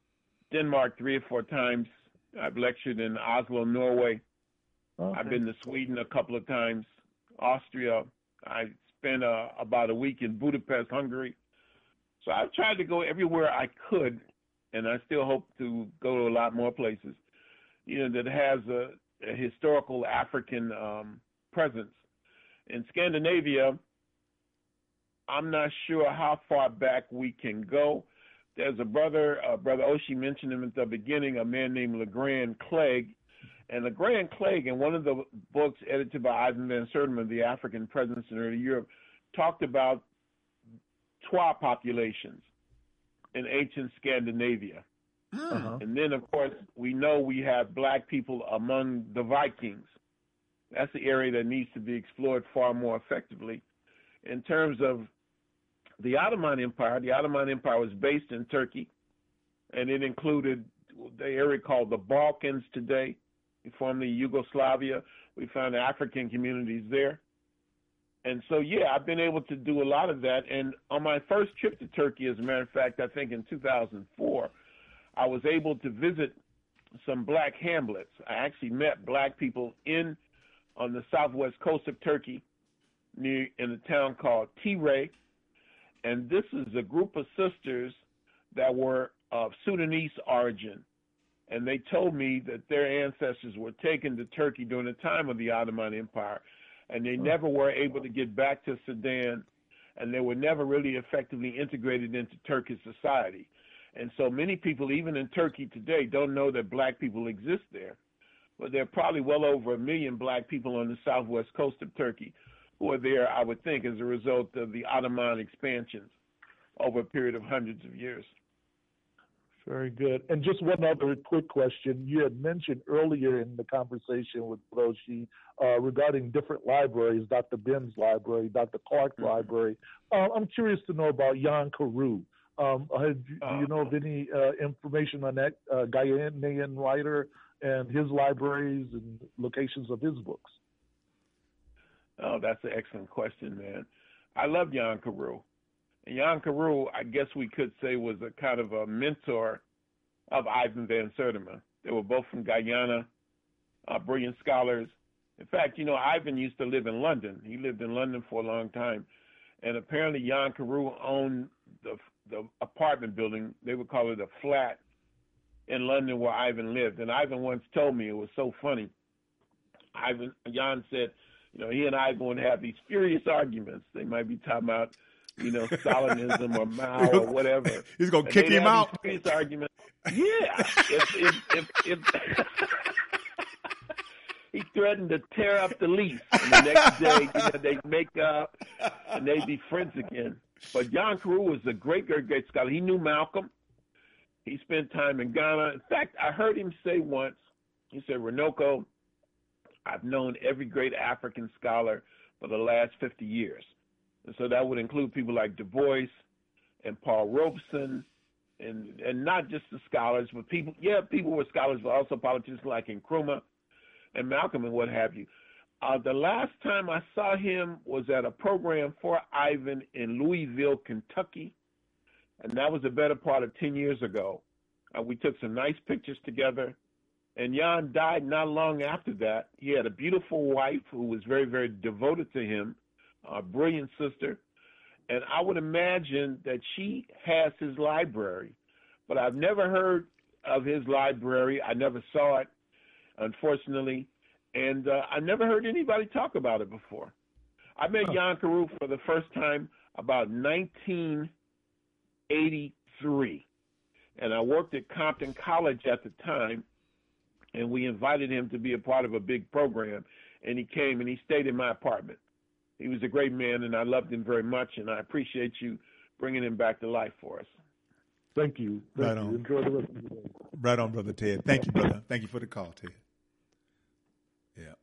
Denmark 3 or 4 times. I've lectured in Oslo, Norway. Okay. I've been to Sweden a couple of times, Austria. I spent about a week in Budapest, Hungary. So I've tried to go everywhere I could, and I still hope to go to a lot more places, that has a historical African presence. In Scandinavia, I'm not sure how far back we can go. There's a brother Oshie mentioned him at the beginning, a man named LeGrand Clegg. And LeGrand Clegg, in one of the books edited by Ivan Van Sertima, The African Presence in Early Europe, talked about Twa populations in ancient Scandinavia. Uh-huh. And then, of course, we know we have black people among the Vikings. That's the area that needs to be explored far more effectively. In terms of the Ottoman Empire was based in Turkey, and it included the area called the Balkans today, formerly Yugoslavia. We found African communities there. And so, I've been able to do a lot of that. And on my first trip to Turkey, as a matter of fact, I think in 2004, I was able to visit some black hamlets. I actually met black people on the southwest coast of Turkey, in a town called Tiray. And this is a group of sisters that were of Sudanese origin. And they told me that their ancestors were taken to Turkey during the time of the Ottoman Empire, and they never were able to get back to Sudan, and they were never really effectively integrated into Turkish society. And so many people, even in Turkey today, don't know that black people exist there. But there are probably well over 1 million black people on the southwest coast of Turkey who are there, I would think, as a result of the Ottoman expansions over a period of hundreds of years. Very good. And just one other quick question. You had mentioned earlier in the conversation with Oshie regarding different libraries, Dr. Ben's library, Dr. Clark's library. I'm curious to know about Jan Carew. Do you know of any information on that Ghanaian writer and his libraries and locations of his books? Oh, that's an excellent question, man. I love Jan Carew. And Jan Carew, I guess we could say, was a kind of a mentor of Ivan Van Sertima. They were both from Guyana, brilliant scholars. In fact, Ivan used to live in London. He lived in London for a long time. And apparently Jan Carew owned the apartment building. They would call it a flat in London where Ivan lived. And Ivan once told me, it was so funny. Jan said, he and Ivan would have these furious arguments. They might be talking about, Stalinism or Mao or whatever. He's going to kick him out. Furious argument. Yeah. If he threatened to tear up the lease. And the next day, they'd make up and they'd be friends again. But Jan Carew was a great, great, great scholar. He knew Malcolm. He spent time in Ghana. In fact, I heard him say once, he said, Renoko, I've known every great African scholar for the last 50 years. And so that would include people like Du Bois and Paul Robeson, and not just the scholars, but people were scholars, but also politicians like Nkrumah and Malcolm and what have you. The last time I saw him was at a program for Ivan in Louisville, Kentucky, and that was the better part of 10 years ago. We took some nice pictures together, and Jan died not long after that. He had a beautiful wife who was very, very devoted to him, a brilliant sister, and I would imagine that she has his library, but I've never heard of his library. I never saw it, unfortunately, and I never heard anybody talk about it before. I met Jan Carew for the first time about 1983, and I worked at Compton College at the time, and we invited him to be a part of a big program, and he came and he stayed in my apartment. He was a great man, and I loved him very much, and I appreciate you bringing him back to life for us. Thank you. Right on. Enjoy the rest of the day. Right on, Brother Ted. Thank you, brother. Thank you for the call, Ted. Yeah.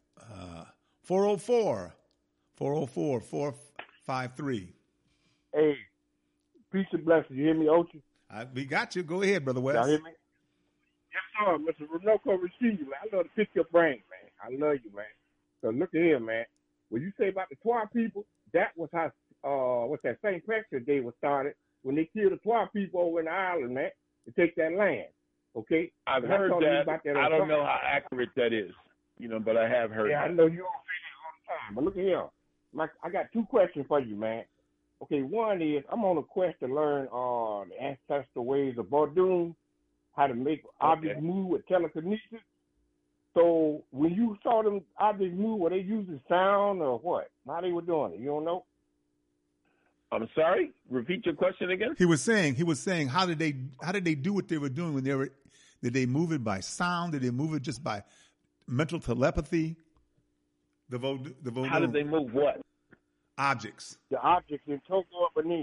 404-453. Hey, peace and blessings. You hear me, Ochi? We got you. Go ahead, Brother West. Y'all hear me? Yes, sir. Mr. Renoko Rashidi, man. I love to pick your brain, man. I love you, man. So look at here, man. What you say about the Twa people, that was how, St. Patrick's Day was started when they killed the Twa people over in Ireland, man, to take that land. Okay? I've heard that. I don't know how accurate that is, but I have heard that. I know you don't say that all the time. But look at here. I got two questions for you, man. Okay, one is I'm on a quest to learn the ancestral ways of Vodun, how to make objects move with telekinesis. So when you saw them objects move, were they using sound or what? How they were doing it? You don't know? I'm sorry. Repeat your question again. He was saying, how did they do what they were doing when did they move it by sound? Did they move it just by mental telepathy? The Vodun. How did they move what? Objects. The objects in Togo up beneath.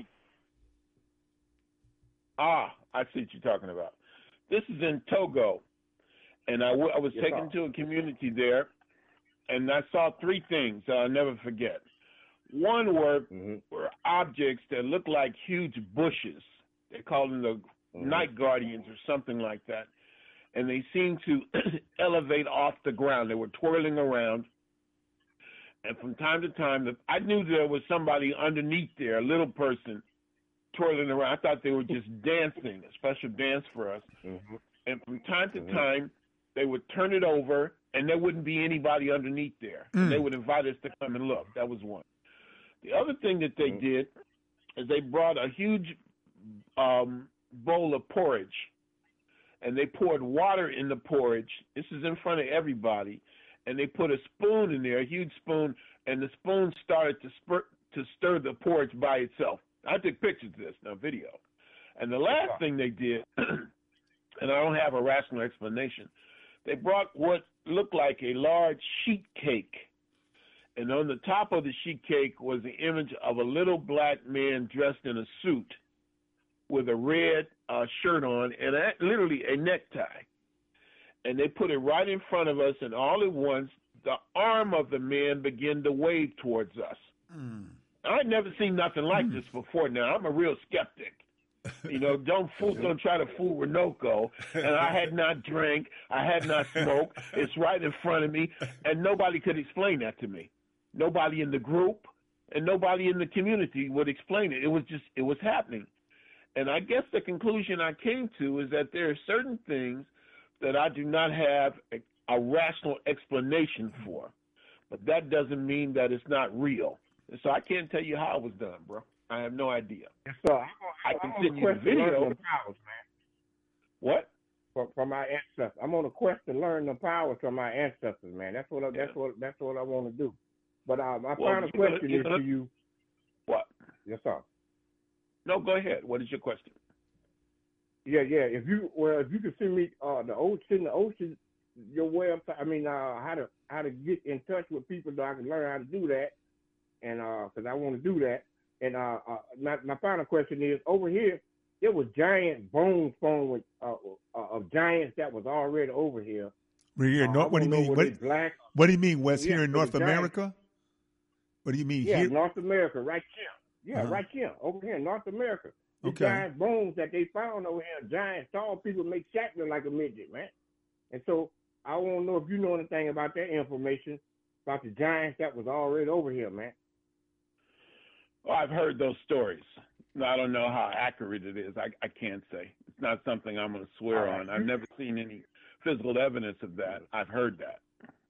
I see what you're talking about. This is in Togo, and I was taken to a community there, and I saw three things that I'll never forget. One were objects that looked like huge bushes. They called them the night guardians or something like that. And they seemed to elevate off the ground. They were twirling around. And from time to time, I knew there was somebody underneath there, a little person, twirling around. I thought they were just dancing, a special dance for us. And from time to time, they would turn it over, and there wouldn't be anybody underneath there. And they would invite us to come and look. That was one. The other thing that they did is they brought a huge bowl of porridge, and they poured water in the porridge. This is in front of everybody, and they put a spoon in there, a huge spoon, and the spoon started to stir the porridge by itself. I took pictures of this, now video. And the last thing they did, and I don't have a rational explanation, they brought what looked like a large sheet cake. And on the top of the sheet cake was the image of a little black man dressed in a suit with a red shirt on and literally a necktie. And they put it right in front of us, and all at once, the arm of the man began to wave towards us. I'd never seen nothing like this before. Now, I'm a real skeptic. Don't try to fool Runoko. And I had not drank. I had not smoked. It's right in front of me, and nobody could explain that to me. Nobody in the group and nobody in the community would explain it. It was happening. And I guess the conclusion I came to is that there are certain things that I do not have a rational explanation for. But that doesn't mean that it's not real. And so I can't tell you how it was done, bro. I have no idea. So I can send you the video. Powers, man. What? From my ancestors. I'm on a quest to learn the powers from my ancestors, man. That's what I want to do. But my final question is to you. What? Yes, sir. No, go ahead. What is your question? Yeah. If you could send me the ocean, your website. I mean, how to get in touch with people so I can learn how to do that, and because I want to do that. And my final question is, over here, there was giant bones found with of giants that was already over here. We're here. What do you mean? What do you mean, Wes? Here in North America? What do you mean? Yeah, here? North America, right here. Yeah, right here, over here in North America. These giant bones that they found over here, giant tall people make Shackman like a midget, man. And so I want to know if you know anything about that information about the giants that was already over here, man. Well, I've heard those stories. I don't know how accurate it is. I can't say. It's not something I'm going to swear on. I've never seen any physical evidence of that. I've heard that.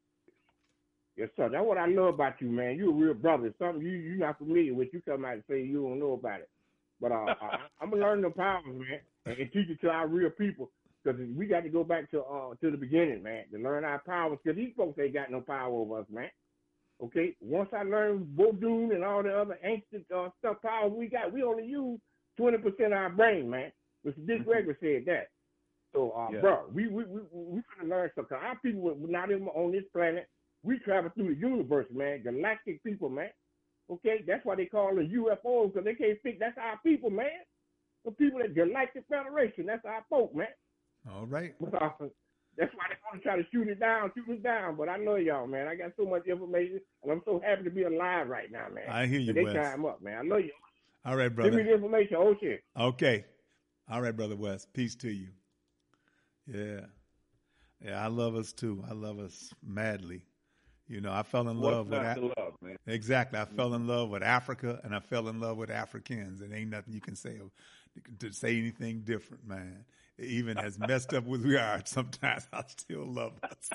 Yes, sir. That's what I love about you, man. You're a real brother. Something you're not familiar with. You come out and say you don't know about it. But I'm going to learn the powers, man, and teach it to our real people, because we got to go back to the beginning, man, to learn our powers, because these folks ain't got no power over us, man. Okay? Once I learn Vodun and all the other ancient stuff powers we got, we only use 20% of our brain, man. Mr. Dick Gregory said that. So, bro, we finna learn something. Our people were not even on this planet. We travel through the universe, man. Galactic people, man. Okay? That's why they call them UFOs, because they can't think that's our people, man. The people at Galactic Federation, that's our folk, man. All right. That's why they want to try to shoot us down. But I know y'all, man. I got so much information, and I'm so happy to be alive right now, man. I hear you, Wes. They time up, man. I know you. All right, brother. Give me the information. Oh, shit. Okay. All right, Brother Wes. Peace to you. Yeah. Yeah, I love us, too. I love us madly. I fell in love with love, man. Exactly. I fell in love with Africa, and I fell in love with Africans. And ain't nothing you can say to say anything different, man. Even as messed up as we are, sometimes I still love us.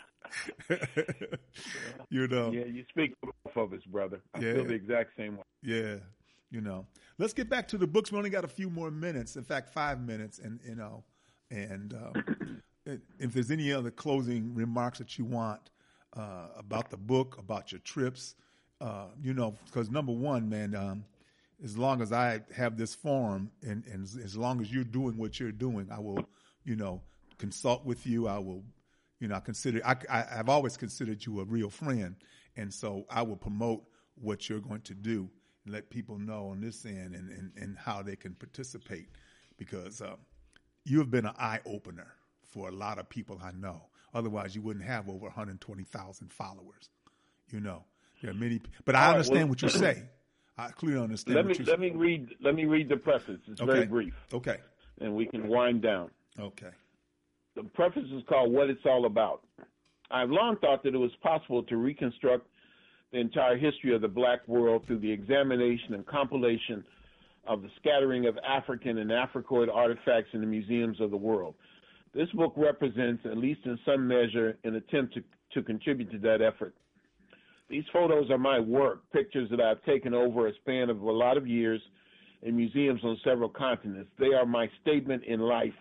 You know. Yeah, you speak for both of us, brother. I feel the exact same way. Yeah, you know. Let's get back to the books. We only got a few more minutes. In fact, 5 minutes, and if there's any other closing remarks that you want about the book, about your trips, because number one, man, as long as I have this forum and as long as you're doing what you're doing, I will, consult with you. I will, I've always considered you a real friend. And so I will promote what you're going to do and let people know on this end and how they can participate, because you have been an eye opener for a lot of people I know. Otherwise, you wouldn't have over 120,000 followers. There are many, but I understand what you say. I clearly understand. Let me read the preface. It's very brief. Okay. And we can wind down. Okay. The preface is called "What It's All About." I've long thought that it was possible to reconstruct the entire history of the black world through the examination and compilation of the scattering of African and Africoid artifacts in the museums of the world. This book represents, at least in some measure, an attempt to contribute to that effort. These photos are my work, pictures that I've taken over a span of a lot of years in museums on several continents. They are my statement in life,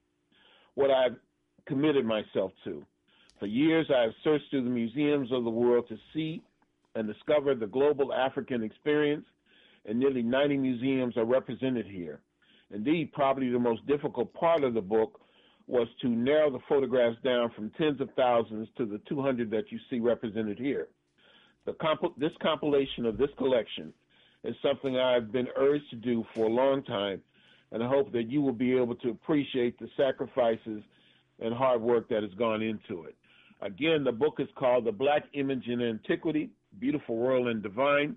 what I've committed myself to. For years, I have searched through the museums of the world to see and discover the global African experience, and nearly 90 museums are represented here. Indeed, probably the most difficult part of the book was to narrow the photographs down from tens of thousands to the 200 that you see represented here. This compilation of this collection is something I've been urged to do for a long time, and I hope that you will be able to appreciate the sacrifices and hard work that has gone into it. Again, the book is called The Black Image in Antiquity, Beautiful, Royal, and Divine.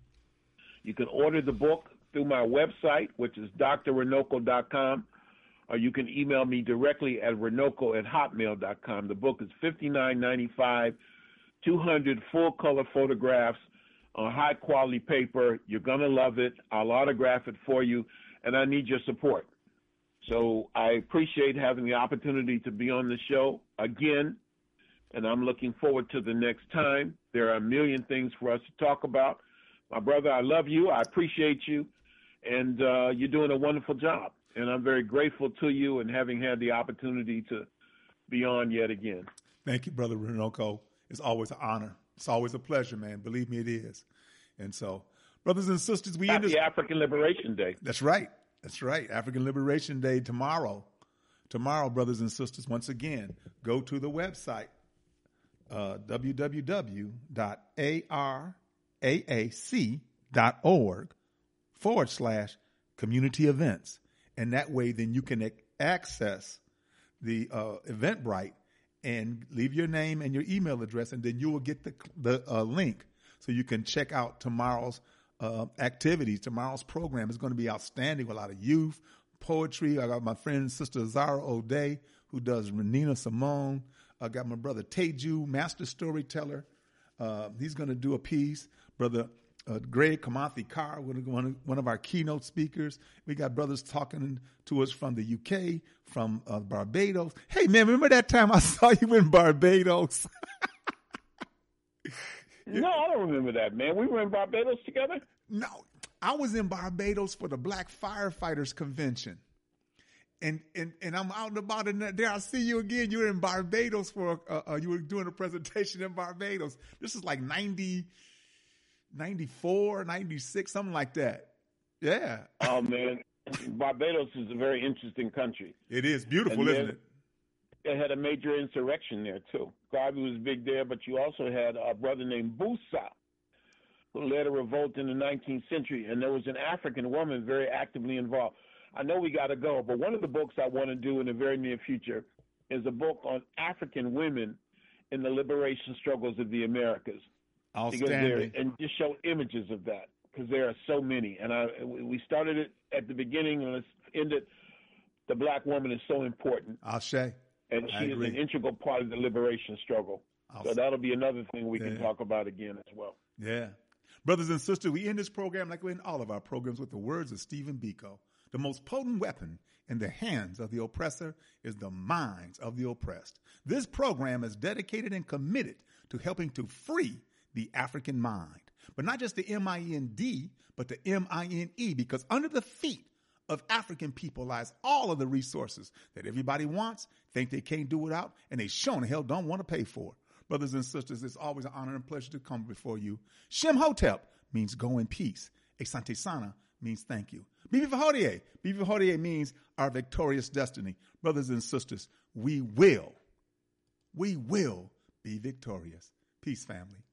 You can order the book through my website, which is drrenoco.com, or you can email me directly at renoco@hotmail.com. The book is $59.95. 200 full-color photographs on high-quality paper. You're going to love it. I'll autograph it for you, and I need your support. So I appreciate having the opportunity to be on the show again, and I'm looking forward to the next time. There are a million things for us to talk about. My brother, I love you. I appreciate you, and you're doing a wonderful job, and I'm very grateful to you and having had the opportunity to be on yet again. Thank you, Brother Renoco. It's always an honor. It's always a pleasure, man. Believe me, it is. And so, brothers and sisters, Happy African Liberation Day. That's right. That's right. African Liberation Day tomorrow. Tomorrow, brothers and sisters, once again, go to the website, www.araac.org/community events. And that way, then you can access the Eventbrite and leave your name and your email address, and then you will get the link so you can check out tomorrow's activities. Tomorrow's program is going to be outstanding with a lot of youth, poetry. I got my friend, Sister Zara O'Day, who does Renina Simone. I got my brother Teju, master storyteller. He's going to do a piece. Brother Greg Kamathi Carr, one of our keynote speakers. We got brothers talking to us from the UK, from Barbados. Hey, man, remember that time I saw you in Barbados? No, I don't remember that, man. We were in Barbados together? No, I was in Barbados for the Black Firefighters Convention. And I'm out and about in there. I see you again. You were in Barbados you were doing a presentation in Barbados. This is like 94, 96, something like that. Yeah. Oh, man. Barbados is a very interesting country. It is beautiful, isn't it? They had a major insurrection there, too. Garvey was big there, but you also had a brother named Busa, who led a revolt in the 19th century, and there was an African woman very actively involved. I know we got to go, but one of the books I want to do in the very near future is a book on African women in the liberation struggles of the Americas. Outstanding. And just show images of that, because there are so many. And we started it at the beginning, and let's end it. The black woman is so important. Ashe. And she is an integral part of the liberation struggle. So that'll be another thing we can talk about again as well. Yeah. Brothers and sisters, we end this program like we end all of our programs with the words of Stephen Biko. The most potent weapon in the hands of the oppressor is the minds of the oppressed. This program is dedicated and committed to helping to free the African mind. But not just the M-I-N-D, but the M-I-N-E, because under the feet of African people lies all of the resources that everybody wants, think they can't do without, and they sure in hell don't want to pay for. Brothers and sisters, it's always an honor and pleasure to come before you. Shem Hotep means go in peace. Asante Sana means thank you. Bibi Hodie means our victorious destiny. Brothers and sisters, we will be victorious. Peace, family.